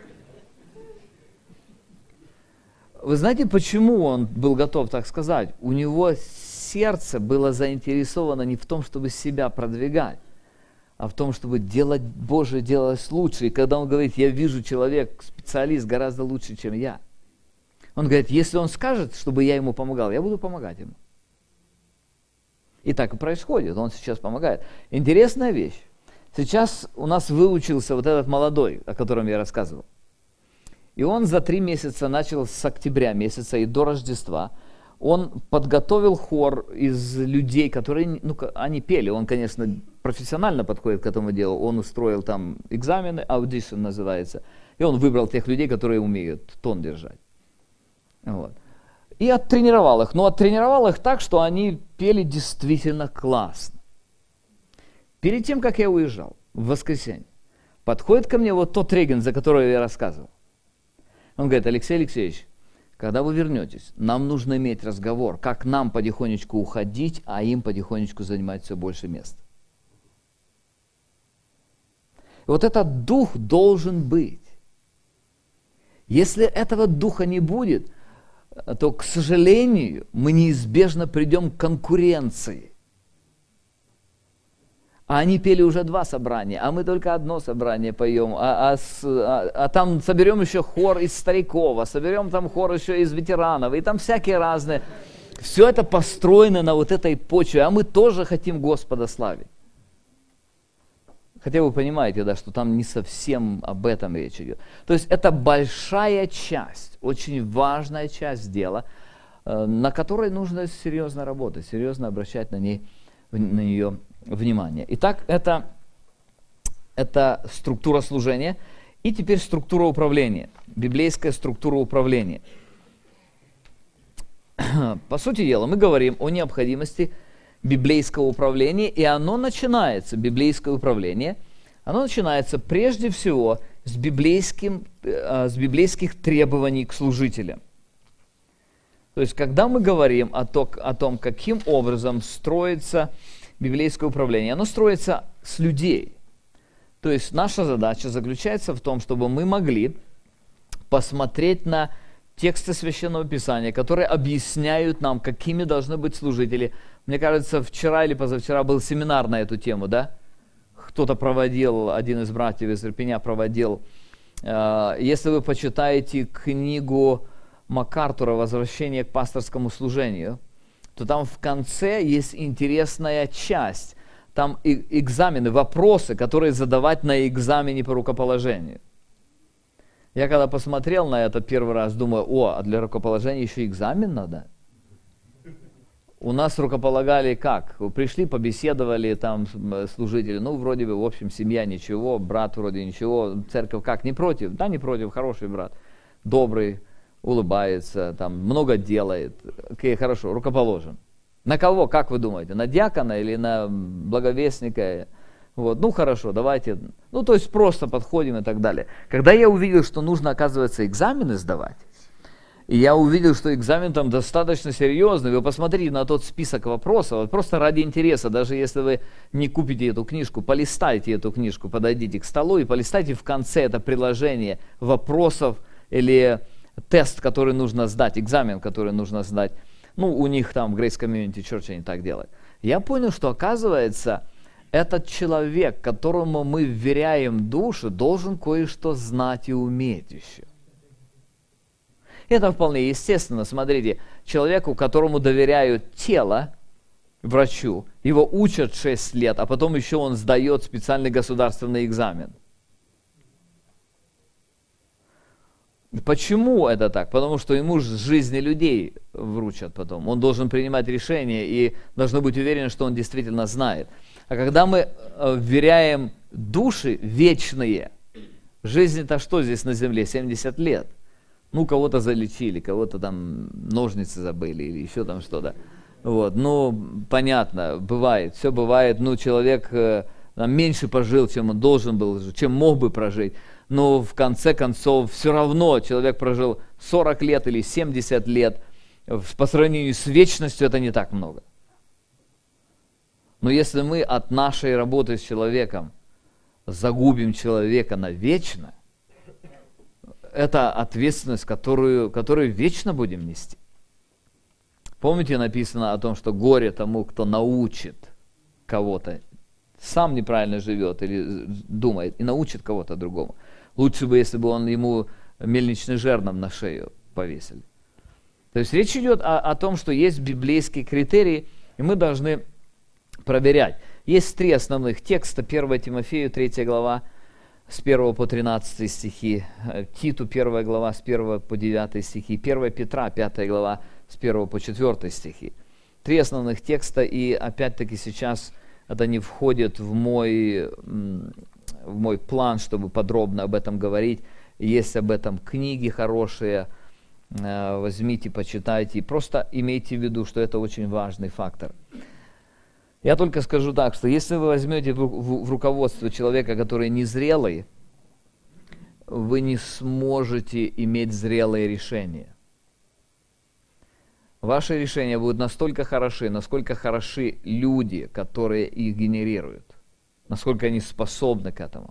Вы знаете, почему он был готов так сказать? У него сердце было заинтересовано не в том, чтобы себя продвигать, а в том, чтобы делать Божие делалось лучше. И когда он говорит: я вижу, человек, специалист гораздо лучше, чем я. Он говорит: если он скажет, чтобы я ему помогал, я буду помогать ему. И так и происходит, он сейчас помогает. Интересная вещь. Сейчас у нас выучился вот этот молодой, о котором я рассказывал. И он за три месяца, начал с октября месяца и до Рождества, он подготовил хор из людей, которые, ну, они пели. Он, конечно, профессионально подходит к этому делу. Он устроил там экзамены, аудишн называется. И он выбрал тех людей, которые умеют тон держать. Вот. И оттренировал их. Но оттренировал их так, что они пели действительно классно. Перед тем, как я уезжал в воскресенье, подходит ко мне вот тот регент, за которого я рассказывал. Он говорит: Алексей Алексеевич, когда вы вернетесь, нам нужно иметь разговор, как нам потихонечку уходить, а им потихонечку занимать все больше места. И вот этот дух должен быть. Если этого духа не будет, то, к сожалению, мы неизбежно придем к конкуренции. А они пели уже два собрания, а мы только одно собрание поем, а, а, с, а, а там соберем еще хор из стариков, а соберем там хор еще из ветеранов, и там всякие разные. Все это построено на вот этой почве, а мы тоже хотим Господа славить. Хотя вы понимаете, да, что там не совсем об этом речь идет. То есть это большая часть, очень важная часть дела, на которой нужно серьезно работать, серьезно обращать на, ней, на нее внимание. Итак, это, это структура служения. И теперь структура управления, библейская структура управления. По сути дела, мы говорим о необходимости библейского управления, и оно начинается, библейское управление, оно начинается прежде всего с, библейским, э, с библейских требований к служителям. То есть, когда мы говорим о, то, о том, каким образом строится библейское управление, оно строится с людей. То есть, наша задача заключается в том, чтобы мы могли посмотреть на тексты Священного Писания, которые объясняют нам, какими должны быть служители. Мне кажется, вчера или позавчера был семинар на эту тему, да? Кто-то проводил, один из братьев из Ирпеня проводил. Если вы почитаете книгу МакАртура «Возвращение к пасторскому служению», то там в конце есть интересная часть. Там экзамены, вопросы, которые задавать на экзамене по рукоположению. Я когда посмотрел на это первый раз, думаю: о, а для рукоположения еще экзамен надо? У нас рукополагали как? Пришли, побеседовали там служители, ну, вроде бы, в общем, семья ничего, брат вроде ничего, церковь как, не против? Да, не против, хороший брат, добрый, улыбается, там, много делает. Окей, хорошо, рукоположен. На кого, как вы думаете, на диакона или на благовестника? Вот, ну хорошо, давайте, ну то есть просто подходим и так далее. Когда я увидел, что нужно, оказывается, экзамены сдавать, и я увидел, что экзамен там достаточно серьезный, вы посмотрите на тот список вопросов, вот просто ради интереса, даже если вы не купите эту книжку, полистайте эту книжку, подойдите к столу и полистайте в конце это приложение вопросов или тест, который нужно сдать, экзамен, который нужно сдать. Ну, у них там в Grace Community Church они так делают. Я понял, что, оказывается, этот человек, которому мы вверяем душу, должен кое-что знать и уметь еще. Это вполне естественно. Смотрите, человеку, которому доверяют тело, врачу, его учат шесть лет, а потом еще он сдает специальный государственный экзамен. Почему это так? Потому что ему жизни людей вручат потом. Он должен принимать решения и должен быть уверен, что он действительно знает. А когда мы вверяем души вечные, жизнь-то что здесь на земле? семьдесят лет. Ну, кого-то залечили, кого-то там ножницы забыли или еще там что-то. Вот. Ну, понятно, бывает, все бывает. Ну, человек там, меньше пожил, чем он должен был, чем мог бы прожить. Но в конце концов все равно человек прожил сорок лет или семьдесят лет. По сравнению с вечностью это не так много. Но если мы от нашей работы с человеком загубим человека навечно, это ответственность, которую, которую вечно будем нести. Помните, написано о том, что горе тому, кто научит кого-то, сам неправильно живет или думает, и научит кого-то другому. Лучше бы, если бы он ему мельничный жернов на шею повесили. То есть речь идет о, о том, что есть библейские критерии, и мы должны проверять. Есть три основных текста. первое Тимофею, третья глава, с первого по тринадцатый стихи. Титу, первая глава, с первого по девятый стихи. первое Петра, пятая глава, с первого по четвёртый стихи. Три основных текста, и опять-таки сейчас это не входит в мой, в мой план, чтобы подробно об этом говорить. Есть об этом книги хорошие, возьмите, почитайте. Просто имейте в виду, что это очень важный фактор. Я только скажу так, что если вы возьмете в, в, в руководство человека, который незрелый, вы не сможете иметь зрелые решения. Ваши решения будут настолько хороши, насколько хороши люди, которые их генерируют, насколько они способны к этому.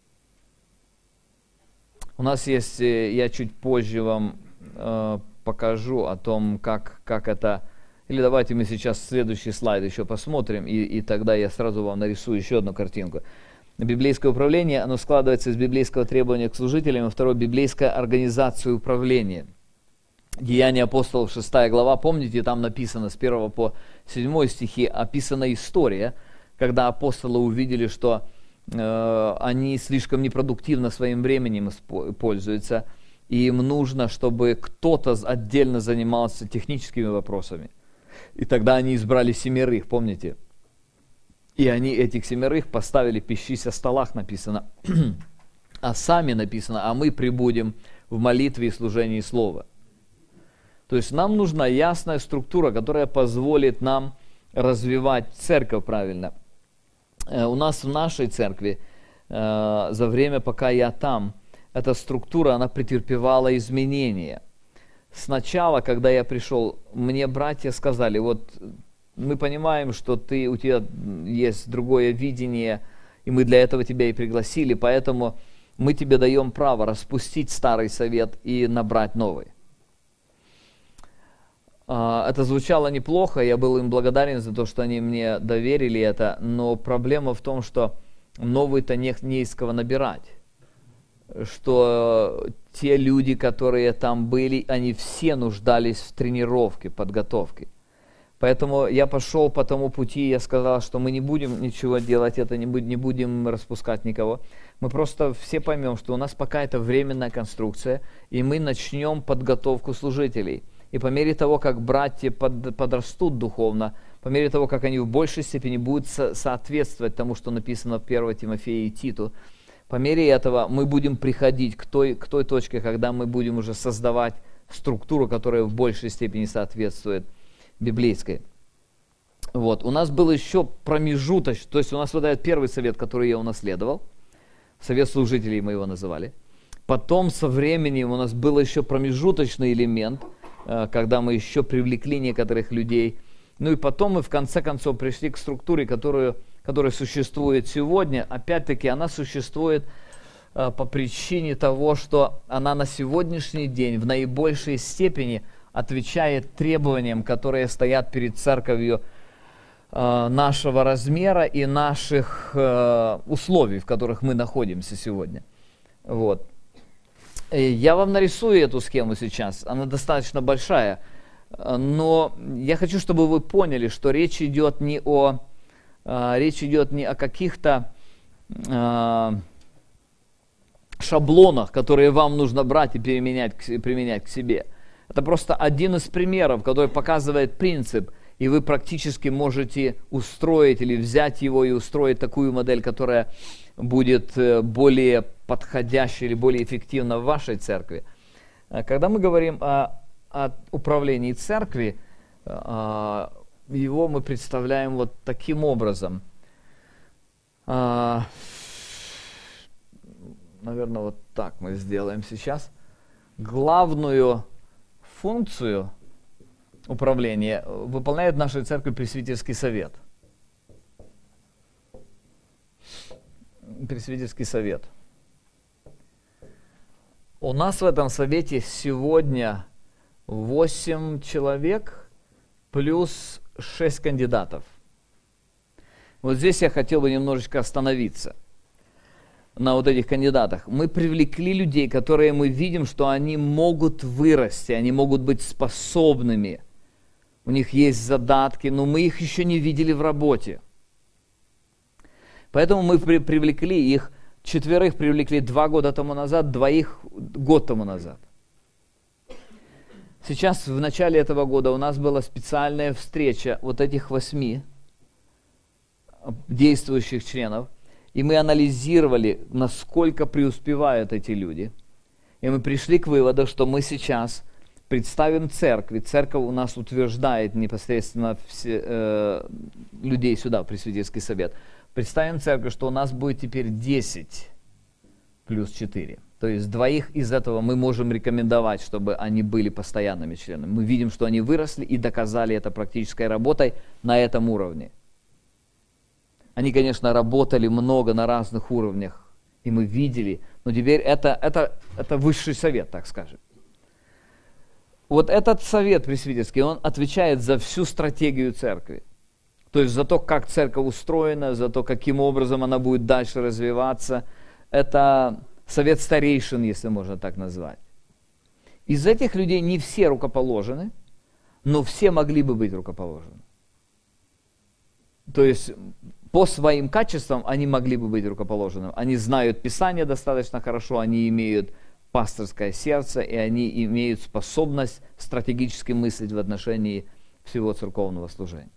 У нас есть, я чуть позже вам э, покажу о том, как, как это... Или давайте мы сейчас следующий слайд еще посмотрим, и, и тогда я сразу вам нарисую еще одну картинку. Библейское управление, оно складывается из библейского требования к служителям, и второе, библейская организация управления. Деяния апостолов, шестая глава, помните, там написано с первого по седьмой стихи, описана история, когда апостолы увидели, что э, они слишком непродуктивно своим временем пользуются, и им нужно, чтобы кто-то отдельно занимался техническими вопросами. И тогда они избрали семерых, помните? И они этих семерых поставили пищись о столах, написано, а сами написано, а мы прибудем в молитве и служении слова. То есть нам нужна ясная структура, которая позволит нам развивать церковь правильно. У нас в нашей церкви за время, пока я там, эта структура, она претерпевала изменения. Сначала, когда я пришел, мне братья сказали, вот мы понимаем, что ты, у тебя есть другое видение, и мы для этого тебя и пригласили, поэтому мы тебе даем право распустить старый совет и набрать новый. Это звучало неплохо, я был им благодарен за то, что они мне доверили это, но проблема в том, что новый-то не, не из кого набирать. Что те люди, которые там были, они все нуждались в тренировке, подготовке. Поэтому я пошел по тому пути, я сказал, что мы не будем ничего делать, это не, будем, не будем распускать никого. Мы просто все поймем, что у нас пока это временная конструкция, и мы начнем подготовку служителей. И по мере того, как братья под, подрастут духовно, по мере того, как они в большей степени будут со, соответствовать тому, что написано в первом Тимофею и Титу, по мере этого мы будем приходить к той, к той точке, когда мы будем уже создавать структуру, которая в большей степени соответствует библейской. Вот. У нас был еще промежуточный, то есть у нас вот этот первый совет, который я унаследовал, совет служителей мы его называли. Потом со временем у нас был еще промежуточный элемент, когда мы еще привлекли некоторых людей. Ну и потом мы в конце концов пришли к структуре, которую, которая существует сегодня. Опять-таки она существует по причине того, что она на сегодняшний день в наибольшей степени отвечает требованиям, которые стоят перед церковью э, нашего размера и наших э, условий, в которых мы находимся сегодня. Вот. И я вам нарисую эту схему сейчас, она достаточно большая, но я хочу, чтобы вы поняли, что речь идет не о, э, речь идет не о каких-то э, шаблонах, которые вам нужно брать и применять, применять к себе. Это просто один из примеров, который показывает принцип, и вы практически можете устроить или взять его и устроить такую модель, которая будет более подходящей или более эффективна в вашей церкви. Когда мы говорим о, о управлении церкви, его мы представляем вот таким образом. Наверное, вот так мы сделаем сейчас. Главную функцию управления выполняет в нашей церкви Пресвитерский совет. Пресвитерский совет. У нас в этом совете сегодня восемь человек плюс шесть кандидатов. Вот здесь я хотел бы немножечко остановиться на вот этих кандидатах. Мы привлекли людей, которые мы видим, что они могут вырасти, они могут быть способными. У них есть задатки, но мы их еще не видели в работе. Поэтому мы при- привлекли их, четверых привлекли два года тому назад, двоих год тому назад. Сейчас, в начале этого года, у нас была специальная встреча вот этих восьми действующих членов, и мы анализировали, насколько преуспевают эти люди. И мы пришли к выводу, что мы сейчас представим церкви. Церковь у нас утверждает непосредственно все, э, людей сюда, в Пресвитерский совет. Представим церковь, что у нас будет теперь десять плюс четыре. То есть двоих из этого мы можем рекомендовать, чтобы они были постоянными членами. Мы видим, что они выросли и доказали это практической работой на этом уровне. Они, конечно, работали много на разных уровнях, и мы видели, но теперь это, это, это высший совет, так скажем. Вот этот совет пресвитерский, он отвечает за всю стратегию церкви. То есть за то, как церковь устроена, за то, каким образом она будет дальше развиваться. Это совет старейшин, если можно так назвать. Из этих людей не все рукоположены, но все могли бы быть рукоположены. То есть по своим качествам они могли бы быть рукоположенными. Они знают Писание достаточно хорошо, они имеют пасторское сердце, и они имеют способность стратегически мыслить в отношении всего церковного служения.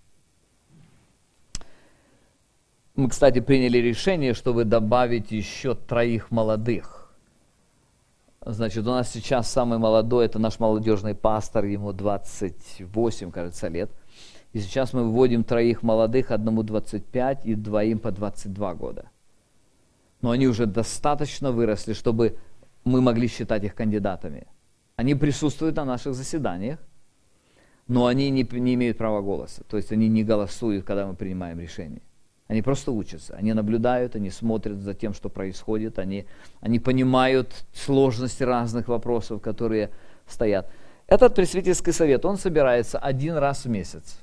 Мы, кстати, приняли решение, чтобы добавить еще троих молодых. Значит, у нас сейчас самый молодой, это наш молодежный пастор, ему двадцать восемь, кажется, лет. И сейчас мы вводим троих молодых, одному двадцать пять и двоим по двадцать два года. Но они уже достаточно выросли, чтобы мы могли считать их кандидатами. Они присутствуют на наших заседаниях, но они не, не имеют права голоса. То есть они не голосуют, когда мы принимаем решение. Они просто учатся, они наблюдают, они смотрят за тем, что происходит, они, они понимают сложности разных вопросов, которые стоят. Этот пресвитерский совет, он собирается один раз в месяц.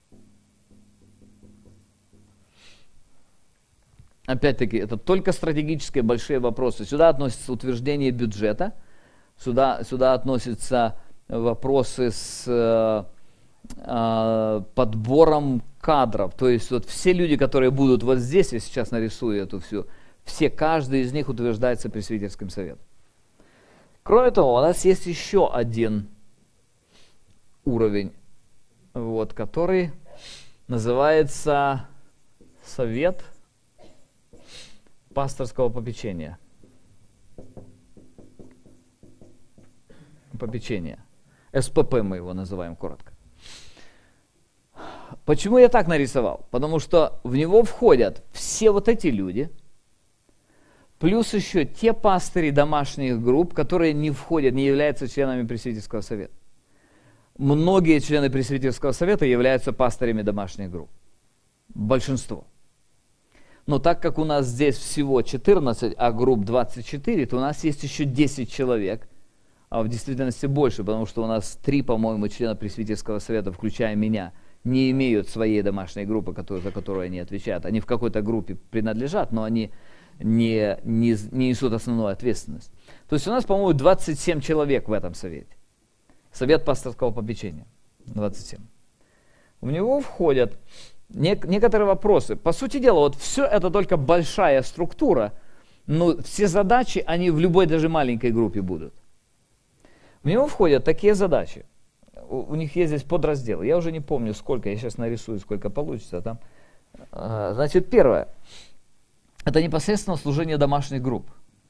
Опять-таки, это только стратегические большие вопросы. Сюда относятся утверждение бюджета, сюда, сюда относятся вопросы с э, э, подбором кадров. То есть вот все люди, которые будут вот здесь, я сейчас нарисую эту всю, все, каждый из них утверждается пресвитерским советом. Кроме того, у нас есть еще один уровень, вот, который называется совет пасторского попечения. Попечение. эс пэ пэ мы его называем коротко. Почему я так нарисовал? Потому что в него входят все вот эти люди, плюс еще те пастыри домашних групп, которые не входят, не являются членами пресвитерского совета. Многие члены пресвитерского совета являются пастырями домашних групп. Большинство. Но так как у нас здесь всего четырнадцать, а групп двадцать четыре, то у нас есть еще десять человек, а в действительности больше, потому что у нас три, по-моему, члена пресвитерского совета, включая меня, не имеют своей домашней группы, которую, за которую они отвечают. Они в какой-то группе принадлежат, но они не, не, не несут основную ответственность. То есть у нас, по-моему, двадцать семь человек в этом совете. Совет пасторского попечения. двадцать семь. В него входят нек- некоторые вопросы. По сути дела, вот все это только большая структура, но все задачи, они в любой даже маленькой группе будут. В него входят такие задачи. У, у них есть здесь подразделы. Я уже не помню, сколько, я сейчас нарисую, сколько получится там. А, значит, первое. Это непосредственно служение домашних групп.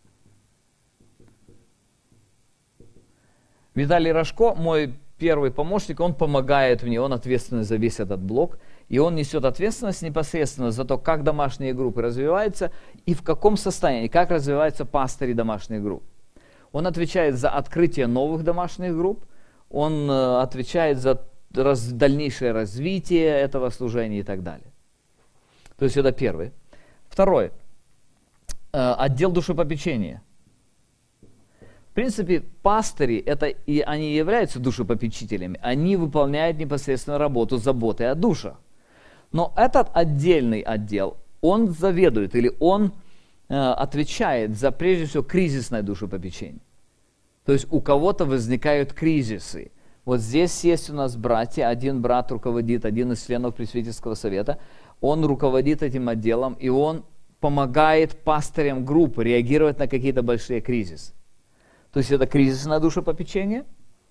Виталий Рожко, мой первый помощник, он помогает мне, он ответственный за весь этот блок, и он несет ответственность непосредственно за то, как домашние группы развиваются и в каком состоянии, как развиваются пастыри домашних групп. Он отвечает за открытие новых домашних групп, он э, отвечает за раз, дальнейшее развитие этого служения и так далее. То есть это первый. Второй. Э, отдел душепопечения. В принципе, пастыри, это и они являются душепопечителями, они выполняют непосредственно работу заботы о душах. Но этот отдельный отдел, он заведует или он э, отвечает за, прежде всего, кризисное душепопечение. То есть у кого-то возникают кризисы. Вот здесь есть у нас братья, один брат руководит, один из членов пресвитерского совета, он руководит этим отделом, и он помогает пастырям группы реагировать на какие-то большие кризисы. То есть это кризисное душепопечение.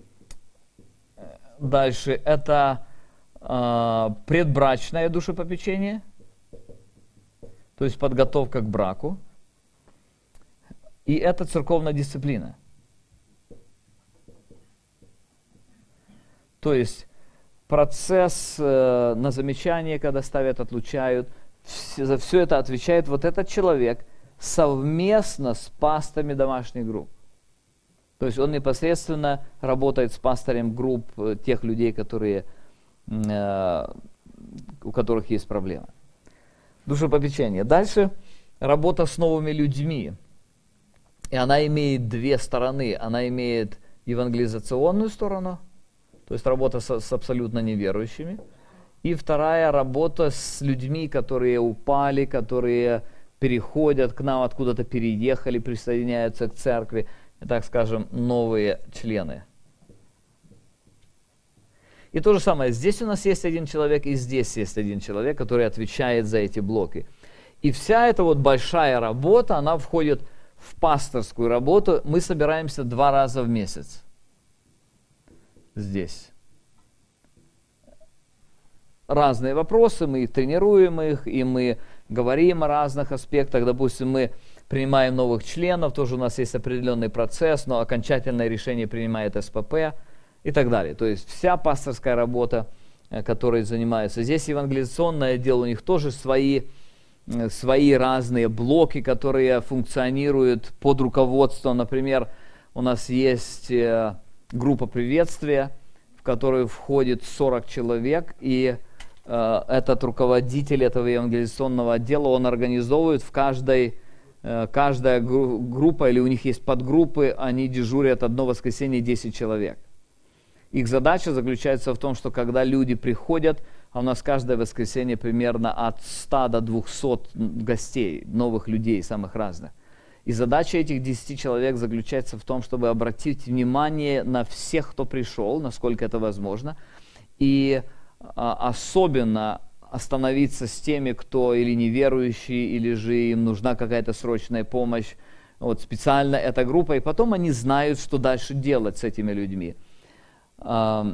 Дальше это э, предбрачное душепопечение, то есть подготовка к браку. И это церковная дисциплина. То есть процесс э, на замечание, когда ставят, отлучают, все, за все это отвечает вот этот человек совместно с пасторами домашних групп. То есть он непосредственно работает с пастором групп тех людей, которые, э, у которых есть проблемы. Душепопечение. Дальше работа с новыми людьми. И она имеет две стороны. Она имеет евангелизационную сторону, то есть работа с, с абсолютно неверующими. И вторая работа с людьми, которые упали, которые переходят к нам, откуда-то переехали, присоединяются к церкви, так скажем, новые члены. И то же самое, здесь у нас есть один человек, и здесь есть один человек, который отвечает за эти блоки. И вся эта вот большая работа, она входит в пасторскую работу. Мы собираемся два раза в месяц здесь. Разные вопросы, мы тренируем их, и мы говорим о разных аспектах. Допустим, мы принимаем новых членов, тоже у нас есть определенный процесс, но окончательное решение принимает эс пэ пэ и так далее. То есть вся пасторская работа, которой занимается. Здесь евангелизационное дело, у них тоже свои, свои разные блоки, которые функционируют под руководством. Например, у нас есть группа приветствия, в которую входит сорок человек, и э, этот руководитель этого евангелизационного отдела, он организовывает в каждой, э, каждая гру- группа, или у них есть подгруппы, они дежурят одно воскресенье десять человек. Их задача заключается в том, что когда люди приходят, а у нас каждое воскресенье примерно от ста до двухсот гостей, новых людей, самых разных. И задача этих десяти человек заключается в том, чтобы обратить внимание на всех, кто пришел, насколько это возможно, и а, особенно остановиться с теми, кто или неверующий, или же им нужна какая-то срочная помощь. Вот специально эта группа, и потом они знают, что дальше делать с этими людьми. А,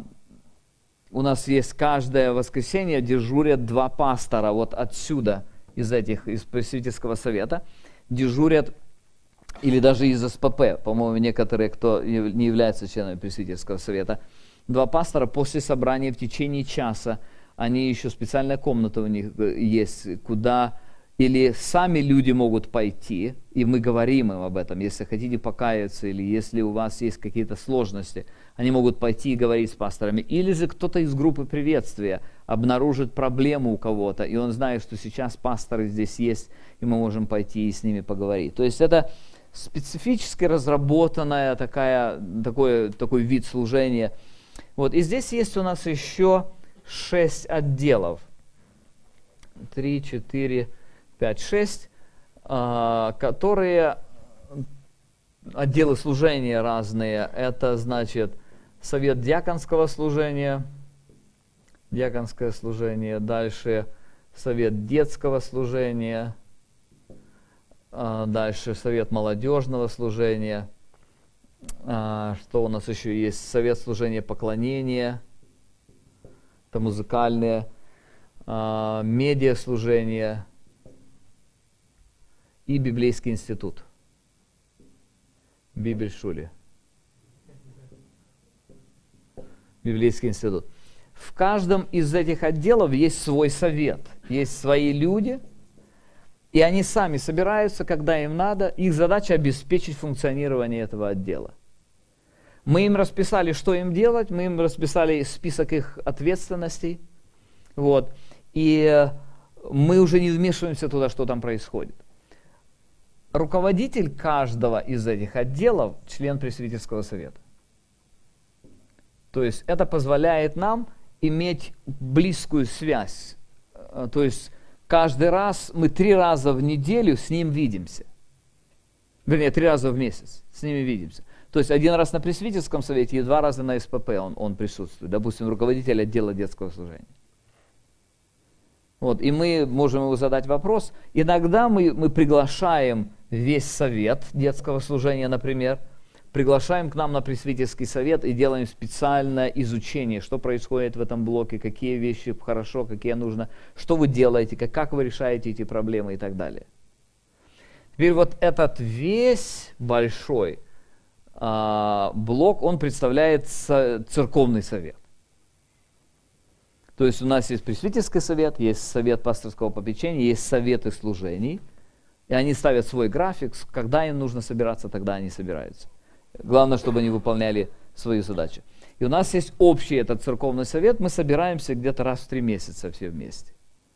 у нас есть каждое воскресенье дежурят два пастора, вот отсюда, из этих, из пресвитерского совета, дежурят, или даже из эс пэ пэ, по-моему, некоторые, кто не является членами пресвитерского совета, два пастора после собрания в течение часа, они еще специальная комната у них есть, куда или сами люди могут пойти, и мы говорим им об этом, если хотите покаяться, или если у вас есть какие-то сложности, они могут пойти и говорить с пасторами. Или же кто-то из группы приветствия обнаружит проблему у кого-то, и он знает, что сейчас пасторы здесь есть, и мы можем пойти и с ними поговорить. То есть это специфически разработанная такая, такой, такой вид служения. Вот. И здесь есть у нас еще шесть отделов. Три, четыре, пять, шесть, которые отделы служения разные. Это значит совет диаконского служения, диаконское служение, дальше совет детского служения, дальше совет молодежного служения, что у нас еще есть, совет служения поклонения, это музыкальное, медиаслужение и библейский институт, Бибельшуле, библейский институт. В каждом из этих отделов есть свой совет, есть свои люди, и они сами собираются, когда им надо. Их задача обеспечить функционирование этого отдела. Мы им расписали, что им делать, мы им расписали список их ответственностей, вот, и мы уже не вмешиваемся туда, что там происходит. Руководитель каждого из этих отделов – член пресвитерского совета. То есть это позволяет нам иметь близкую связь. То есть каждый раз, мы три раза в неделю с ним видимся. Вернее, три раза в месяц с ними видимся. То есть один раз на пресвитерском совете и два раза на эс пэ пэ он, он присутствует. Допустим, руководитель отдела детского служения. Вот, и мы можем ему задать вопрос. Иногда мы, мы приглашаем весь совет детского служения, например, приглашаем к нам на пресвитерский совет и делаем специальное изучение, что происходит в этом блоке, какие вещи хорошо, какие нужно, что вы делаете, как, как вы решаете эти проблемы и так далее. Теперь вот этот весь большой а, блок, он представляет церковный совет. То есть у нас есть пресвитерский совет, есть совет пасторского попечения, есть советы служений, И они ставят свой график, когда им нужно собираться, тогда они собираются. Главное, чтобы они выполняли свою задачу. И у нас есть общий этот церковный совет, мы собираемся где-то раз в три месяца все вместе.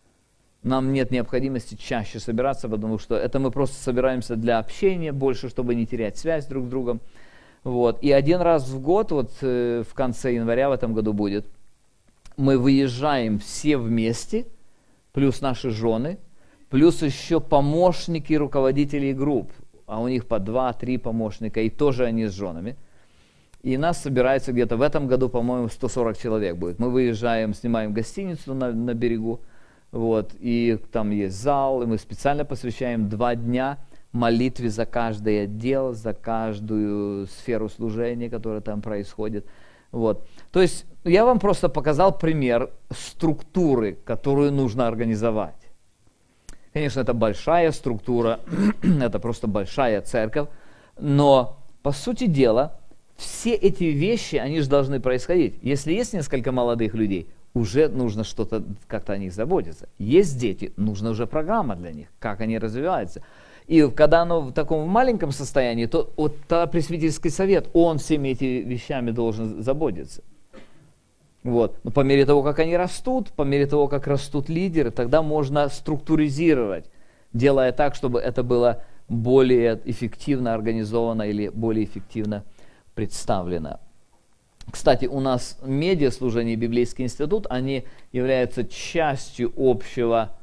Нам нет необходимости чаще собираться, потому что это мы просто собираемся для общения больше, чтобы не терять связь друг с другом. Вот. И один раз в год, вот э, в конце января в этом году будет, мы выезжаем все вместе, плюс наши жены, плюс еще помощники руководителей групп, а у них по два-три помощника, и тоже они с женами. И нас собирается где-то в этом году, по-моему, сто сорок человек будет. Мы выезжаем, снимаем гостиницу на, на берегу, вот, и там есть зал, и мы специально посвящаем два дня молитве за каждый отдел, за каждую сферу служения, которая там происходит. Вот. То есть я вам просто показал пример структуры, которую нужно организовать. Конечно, это большая структура, это просто большая церковь, но по сути дела все эти вещи, они же должны происходить. Если есть несколько молодых людей, уже нужно что-то, как-то о них заботиться. Есть дети, нужна уже программа для них, как они развиваются. И когда оно в таком маленьком состоянии, то вот пресвитерский совет, он всеми этими вещами должен заботиться. Вот. Но по мере того, как они растут, по мере того, как растут лидеры, тогда можно структуризировать, делая так, чтобы это было более эффективно организовано или более эффективно представлено. Кстати, у нас медиаслужение и Библейский институт, они являются частью общего,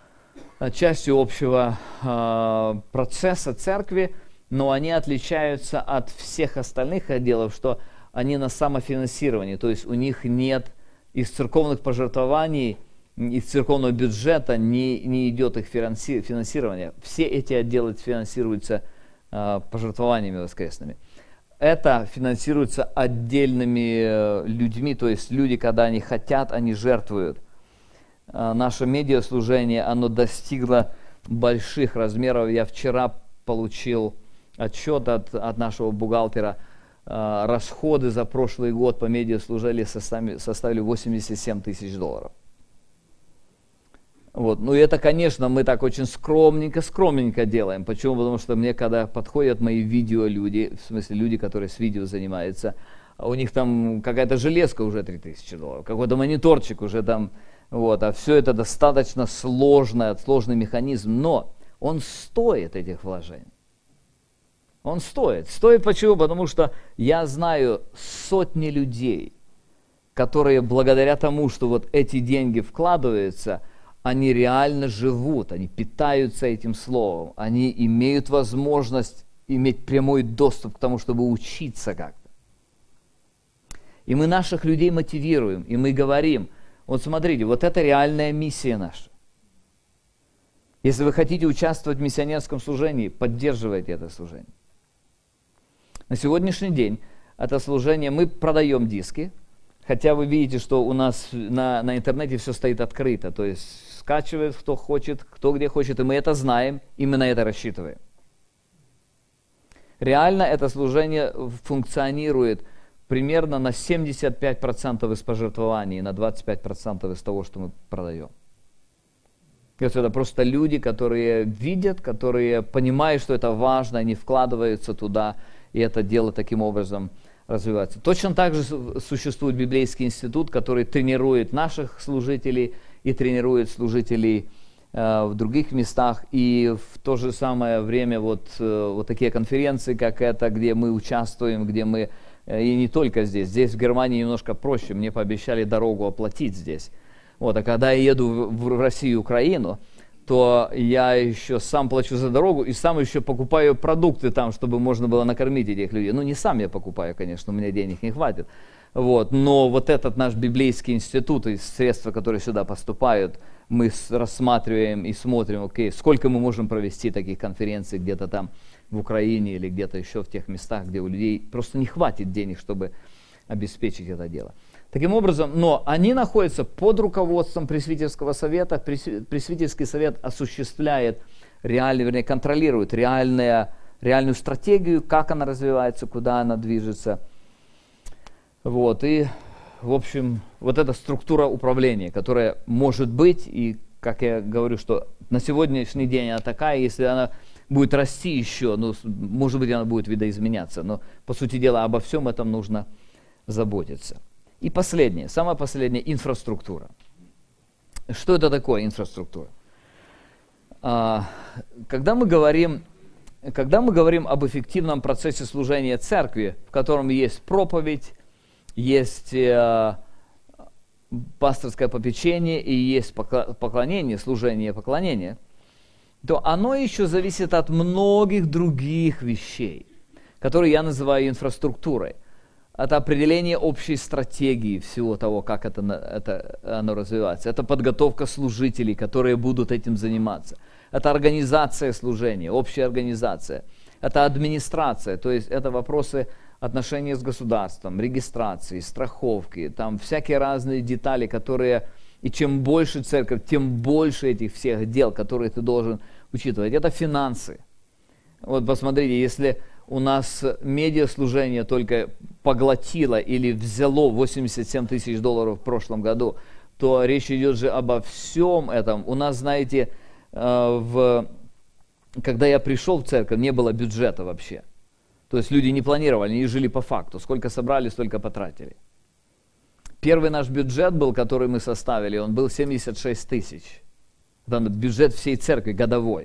частью общего э, процесса церкви, но они отличаются от всех остальных отделов, что они на самофинансировании, то есть у них нет из церковных пожертвований, из церковного бюджета не, не идет их финансирование. Все эти отделы финансируются э, пожертвованиями воскресными. Это финансируется отдельными людьми, то есть люди, когда они хотят, они жертвуют. Наше медиаслужение, оно достигло больших размеров. Я вчера получил отчет от, от нашего бухгалтера. Расходы за прошлый год по медиаслужению составили, составили восемьдесят семь тысяч долларов. Вот. Ну и это, конечно, мы так очень скромненько-скромненько делаем. Почему? Потому что мне, когда подходят мои видеолюди, в смысле люди, которые с видео занимаются, у них там какая-то железка уже три тысячи долларов, какой-то мониторчик уже там, вот, а все это достаточно сложный, сложный механизм, но он стоит этих вложений. Он стоит. Стоит почему? Потому что я знаю сотни людей, которые благодаря тому, что вот эти деньги вкладываются, они реально живут, они питаются этим словом, они имеют возможность иметь прямой доступ к тому, чтобы учиться как-то. И мы наших людей мотивируем, и мы говорим, вот смотрите, вот это реальная миссия наша. Если вы хотите участвовать в миссионерском служении, поддерживайте это служение. На сегодняшний день это служение, мы продаем диски, хотя вы видите, что у нас на, на интернете все стоит открыто, то есть скачивает кто хочет, кто где хочет, и мы это знаем, и мы на это рассчитываем. Реально это служение функционирует примерно на семьдесят пять процентов из пожертвований, на двадцать пять процентов из того, что мы продаем. Это просто люди, которые видят, которые понимают, что это важно, они вкладываются туда, и это дело таким образом развивается. Точно так же существует Библейский институт, который тренирует наших служителей и тренирует служителей э, в других местах. И в то же самое время вот, э, вот такие конференции, как эта, где мы участвуем, где мы, э, и не только здесь, здесь в Германии немножко проще, мне пообещали дорогу оплатить здесь. Вот, а когда я еду в, в Россию и Украину, то я еще сам плачу за дорогу и сам еще покупаю продукты там, чтобы можно было накормить этих людей. Ну, не сам я покупаю, конечно, у меня денег не хватит. Вот, но вот этот наш библейский институт и средства, которые сюда поступают, мы рассматриваем и смотрим, окей, сколько мы можем провести таких конференций где-то там в Украине или где-то еще в тех местах, где у людей просто не хватит денег, чтобы обеспечить это дело. Таким образом, но они находятся под руководством Пресвитерского совета. Пресвитерский совет осуществляет, реально, вернее, контролирует реальная, реальную стратегию, как она развивается, куда она движется. Вот, и, в общем, вот эта структура управления, которая может быть и как я говорю, что на сегодняшний день она такая, если она будет расти еще, ну, может быть, она будет видоизменяться, но, по сути дела, обо всем этом нужно заботиться. И последнее, самое последнее, инфраструктура. Что это такое инфраструктура? А, когда мы говорим, когда мы говорим об эффективном процессе служения церкви, в котором есть проповедь, есть э, пасторское попечение и есть поклонение, служение, поклонение, то оно еще зависит от многих других вещей, которые я называю инфраструктурой. Это определение общей стратегии всего того, как это, это, оно развивается. Это подготовка служителей, которые будут этим заниматься. Это организация служения, общая организация. Это администрация, то есть это вопросы отношения с государством, регистрации, страховки, там всякие разные детали, которые... И чем больше церковь, тем больше этих всех дел, которые ты должен учитывать. Это финансы. Вот посмотрите, если у нас медиаслужение только поглотило или взяло восемьдесят семь тысяч долларов в прошлом году, то речь идет же обо всем этом. У нас, знаете, в... когда я пришел в церковь, не было бюджета вообще. То есть люди не планировали, они жили по факту. Сколько собрали, столько потратили. Первый наш бюджет был, который мы составили, он был семьдесят шесть тысяч. Это бюджет всей церкви годовой.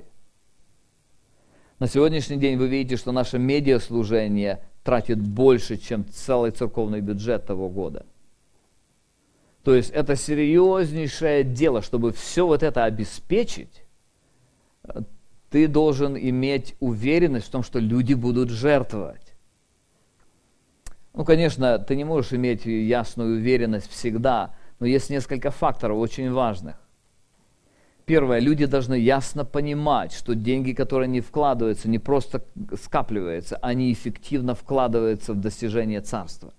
На сегодняшний день вы видите, что наше медиаслужение тратит больше, чем целый церковный бюджет того года. То есть это серьезнейшее дело, чтобы все вот это обеспечить, ты должен иметь уверенность в том, что люди будут жертвовать. Ну, конечно, ты не можешь иметь ясную уверенность всегда, но есть несколько факторов очень важных. Первое, люди должны ясно понимать, что деньги, которые они вкладываются, не просто скапливаются, они эффективно вкладываются в достижение царства.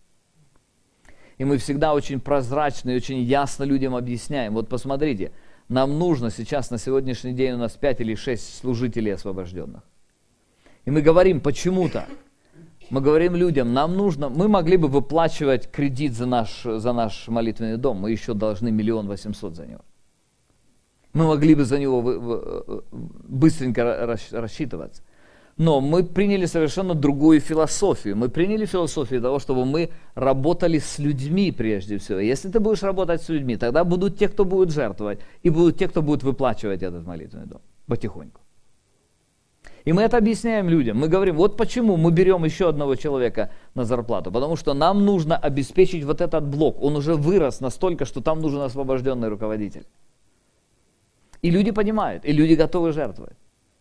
И мы всегда очень прозрачно и очень ясно людям объясняем. Вот посмотрите, нам нужно сейчас, на сегодняшний день у нас пять или шесть служителей освобожденных. И мы говорим почему-то, мы говорим людям, нам нужно, мы могли бы выплачивать кредит за наш, за наш молитвенный дом, мы еще должны миллион восемьсот за него. Мы могли бы за него быстренько рассчитываться. Но мы приняли совершенно другую философию. Мы приняли философию того, чтобы мы работали с людьми прежде всего. Если ты будешь работать с людьми, тогда будут те, кто будет жертвовать, и будут те, кто будет выплачивать этот молитвенный дом потихоньку. И мы это объясняем людям. Мы говорим, вот почему мы берем еще одного человека на зарплату. Потому что нам нужно обеспечить вот этот блок. Он уже вырос настолько, что там нужен освобожденный руководитель. И люди понимают, и люди готовы жертвовать.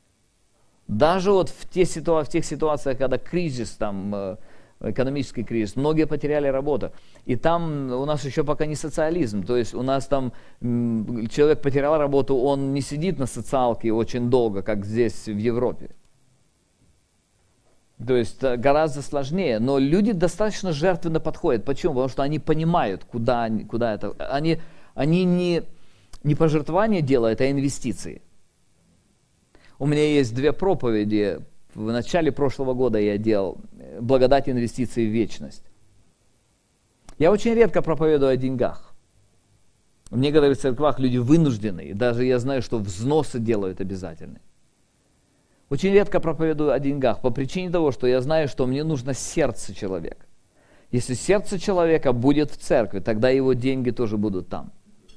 Даже вот в, те ситуа- в тех ситуациях, когда кризис, там, экономический кризис, многие потеряли работу. И там у нас еще пока не социализм. То есть у нас там м, человек потерял работу, он не сидит на социалке очень долго, как здесь в Европе. То есть гораздо сложнее. Но люди достаточно жертвенно подходят. Почему? Потому что они понимают, куда, куда это... Они, они не, не пожертвование делают, а инвестиции. У меня есть две проповеди. В начале прошлого года я делал «Благодать инвестиций в вечность». Я очень редко проповедую о деньгах. В некоторых церквах люди вынуждены, и даже я знаю, что взносы делают обязательно. Очень редко проповедую о деньгах по причине того, что я знаю, что мне нужно сердце человека. Если сердце человека будет в церкви, тогда его деньги тоже будут там.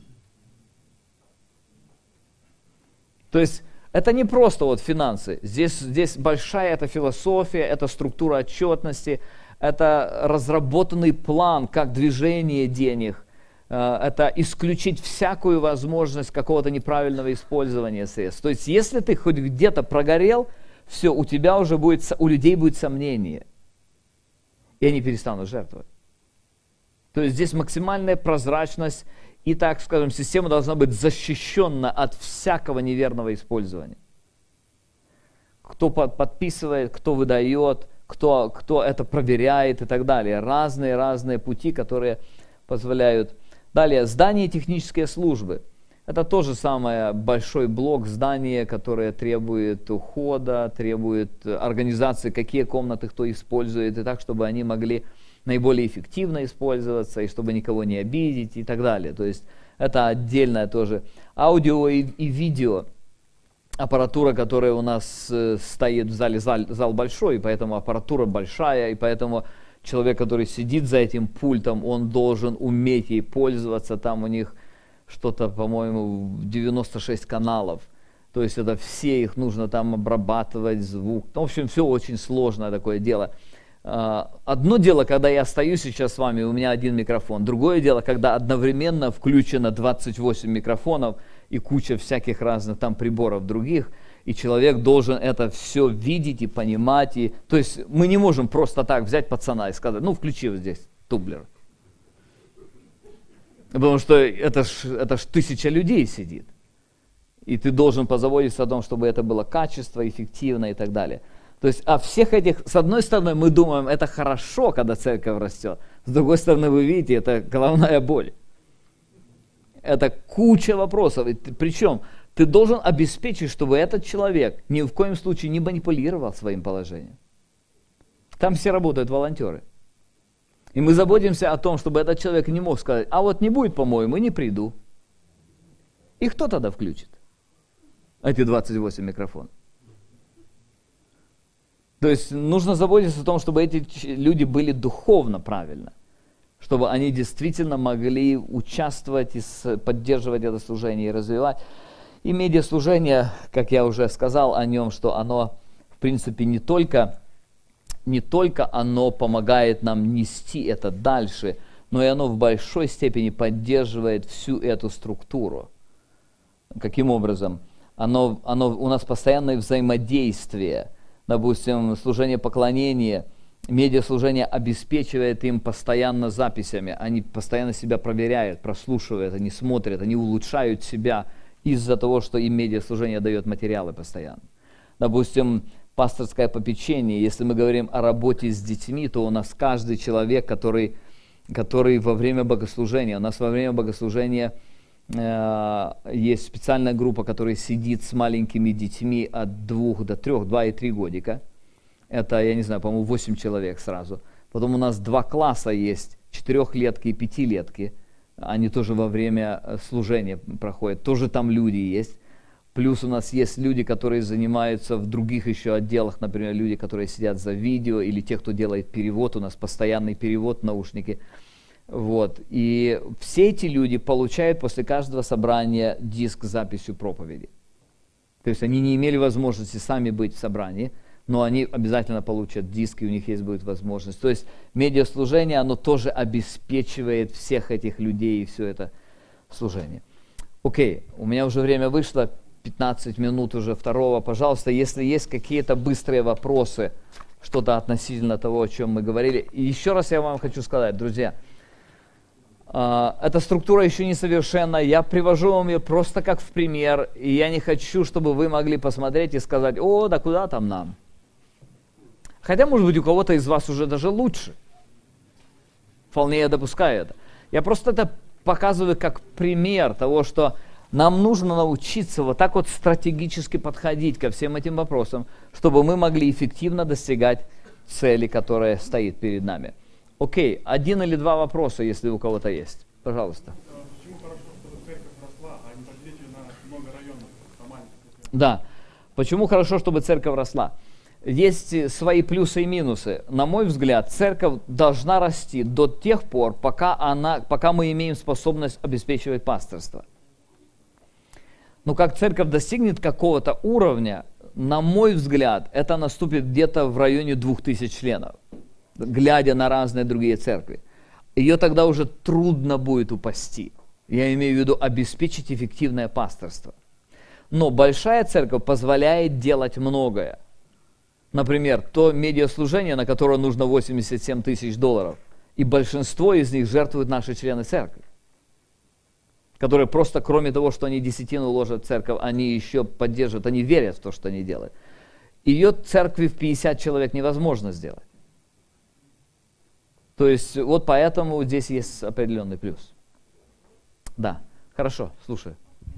То есть это не просто вот финансы. Здесь, здесь большая эта философия, это структура отчетности, это разработанный план, как движение денег, это исключить всякую возможность какого-то неправильного использования средств. То есть если ты хоть где-то прогорел, все, у тебя уже будет, у людей будет сомнение, и они перестанут жертвовать. То есть здесь максимальная прозрачность. И, так скажем, система должна быть защищена от всякого неверного использования. Кто подписывает, кто выдает, кто, кто это проверяет и так далее. Разные-разные пути, которые позволяют. Далее, здание и технические службы. Это тоже самый большой блок здания, которое требует ухода, требует организации, какие комнаты кто использует, и так, чтобы они могли наиболее эффективно использоваться, и чтобы никого не обидеть и так далее. То есть это отдельное тоже. Аудио и, и видео. Аппаратура, которая у нас э, стоит в зале, зал, зал большой, и поэтому аппаратура большая, и поэтому человек, который сидит за этим пультом, он должен уметь ей пользоваться. Там у них что-то, по-моему, девяносто шесть каналов. То есть это все, их нужно там обрабатывать, звук. Ну, в общем, все очень сложное такое дело. Одно дело, когда я стою сейчас с вами, у меня один микрофон. Другое дело, когда одновременно включено двадцать восемь микрофонов и куча всяких разных там приборов других, и человек должен это все видеть и понимать. И, то есть мы не можем просто так взять пацана и сказать, ну включи вот здесь тумблер. Потому что это ж, это ж тысяча людей сидит. И ты должен позаботиться о том, чтобы это было качество, эффективно и так далее. То есть о всех этих, с одной стороны, мы думаем, это хорошо, когда церковь растет. С другой стороны, вы видите, это головная боль. Это куча вопросов. И ты, причем ты должен обеспечить, чтобы этот человек ни в коем случае не манипулировал своим положением. Там все работают волонтеры. И мы заботимся о том, чтобы этот человек не мог сказать, а вот не будет, по-моему, и не приду. И кто тогда включит эти двадцать восемь микрофонов? То есть нужно заботиться о том, чтобы эти люди были духовно правильно, чтобы они действительно могли участвовать и поддерживать это служение и развивать. И медиаслужение, как я уже сказал о нем, что оно, в принципе, не только, не только оно помогает нам нести это дальше, но и оно в большой степени поддерживает всю эту структуру. Каким образом? Оно, оно, у нас постоянное взаимодействие. Допустим, служение поклонения, медиаслужение обеспечивает им постоянно записями. Они постоянно себя проверяют, прослушивают, они смотрят, они улучшают себя из-за того, что им медиаслужение дает материалы постоянно. Допустим, пасторское попечение. Если мы говорим о работе с детьми, то у нас каждый человек, который, который во время богослужения, у нас во время богослужения есть специальная группа, которая сидит с маленькими детьми от двух до трех, два и три годика. Это, я не знаю, по-моему, восемь человек сразу. Потом у нас два класса есть, четырехлетки и пятилетки. Они тоже во время служения проходят. Тоже там люди есть. Плюс у нас есть люди, которые занимаются в других еще отделах. Например, люди, которые сидят за видео, или те, кто делает перевод. У нас постоянный перевод, наушники. Вот. И все эти люди получают после каждого собрания диск с записью проповеди. То есть они не имели возможности сами быть в собрании, но они обязательно получат диск, и у них есть будет возможность. То есть медиаслужение, оно тоже обеспечивает всех этих людей и все это служение. Окей, у меня уже время вышло, пятнадцать минут уже второго. Пожалуйста, если есть какие-то быстрые вопросы, что-то относительно того, о чем мы говорили. И еще раз я вам хочу сказать, друзья, эта структура еще не совершенна, я привожу вам ее просто как в пример, и я не хочу, чтобы вы могли посмотреть и сказать, о, да куда там нам? Хотя, может быть, у кого-то из вас уже даже лучше. Вполне я допускаю это. Я просто это показываю как пример того, что нам нужно научиться вот так вот стратегически подходить ко всем этим вопросам, чтобы мы могли эффективно достигать цели, которая стоит перед нами. Окей, один или два вопроса, если у кого-то есть. Пожалуйста. Почему хорошо, чтобы церковь росла, а не поделить ее на много районов? Да. Почему хорошо, чтобы церковь росла? Есть свои плюсы и минусы. На мой взгляд, церковь должна расти до тех пор, пока, она, пока мы имеем способность обеспечивать пасторство. Но как церковь достигнет какого-то уровня, на мой взгляд, это наступит где-то в районе двух тысяч членов, глядя на разные другие церкви. Ее тогда уже трудно будет упасти. Я имею в виду обеспечить эффективное пасторство. Но большая церковь позволяет делать многое. Например, то медиаслужение, на которое нужно восемьдесят семь тысяч долларов, и большинство из них жертвуют наши члены церкви, которые просто, кроме того, что они десятину ложат в церковь, они еще поддерживают, они верят в то, что они делают. Ее церкви в пятьдесят человек невозможно сделать. То есть вот поэтому здесь есть определенный плюс. Да, хорошо, слушаю.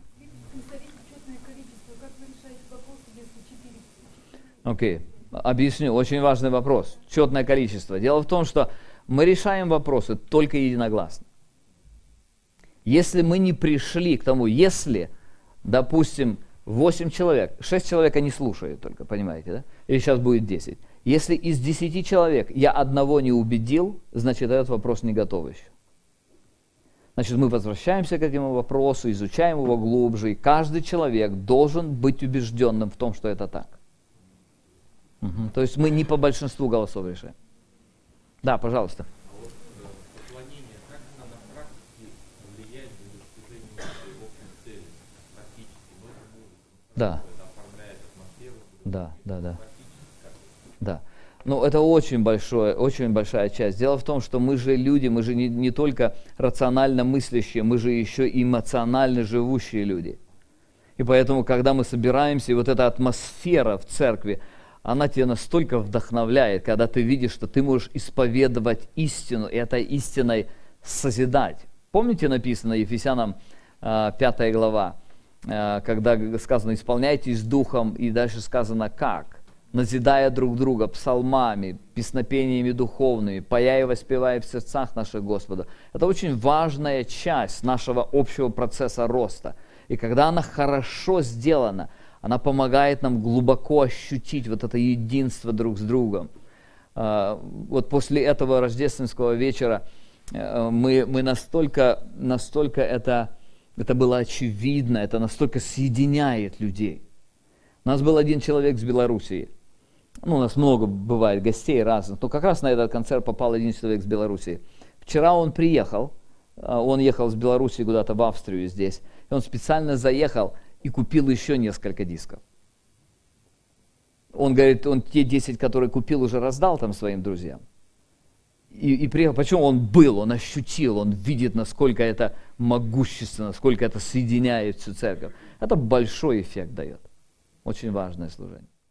Окей, okay. Объясню, очень важный вопрос. Четное количество. Дело в том, что мы решаем вопросы только единогласно. Если мы не пришли к тому, если, допустим, восемь человек, шесть человек они слушают только, понимаете, да? Или сейчас будет десять. Если из десяти человек я одного не убедил, значит, этот вопрос не готов еще. Значит, мы возвращаемся к этому вопросу, изучаем его глубже, и каждый человек должен быть убежденным в том, что это так. Угу. То есть мы не по большинству голосов решаем. Да, пожалуйста. А вот э, поклонение, как оно на практике влияет на достижение своего цели? Практически, ну, это музыка. Да. Это оформляет атмосферу. Да, да, да. Практически как? Да. Ну, это очень большое, очень большая часть. Дело в том, что мы же люди, мы же не, не только рационально мыслящие, мы же еще и эмоционально живущие люди. И поэтому, когда мы собираемся, и вот эта атмосфера в церкви, она тебя настолько вдохновляет, когда ты видишь, что ты можешь исповедовать истину, и этой истиной созидать. Помните, написано Ефесянам пятая глава, когда сказано «исполняйтесь духом», и дальше сказано «как?» «Назидая друг друга псалмами, песнопениями духовными, пая и воспевая в сердцах наших Господа». Это очень важная часть нашего общего процесса роста. И когда она хорошо сделана, она помогает нам глубоко ощутить вот это единство друг с другом. Вот после этого рождественского вечера мы, мы настолько, настолько это, это было очевидно, это настолько соединяет людей. У нас был один человек с Белоруссии. Ну, у нас много бывает гостей разных, но как раз на этот концерт попал один человек с Белоруссии. Вчера он приехал, он ехал с Белоруссии куда-то в Австрию здесь, и он специально заехал и купил еще несколько дисков. Он говорит, он те десять, которые купил, уже раздал там своим друзьям. И, и приехал, почему он был, он ощутил, он видит, насколько это могущественно, насколько это соединяет всю церковь. Это большой эффект дает. Очень важное служение.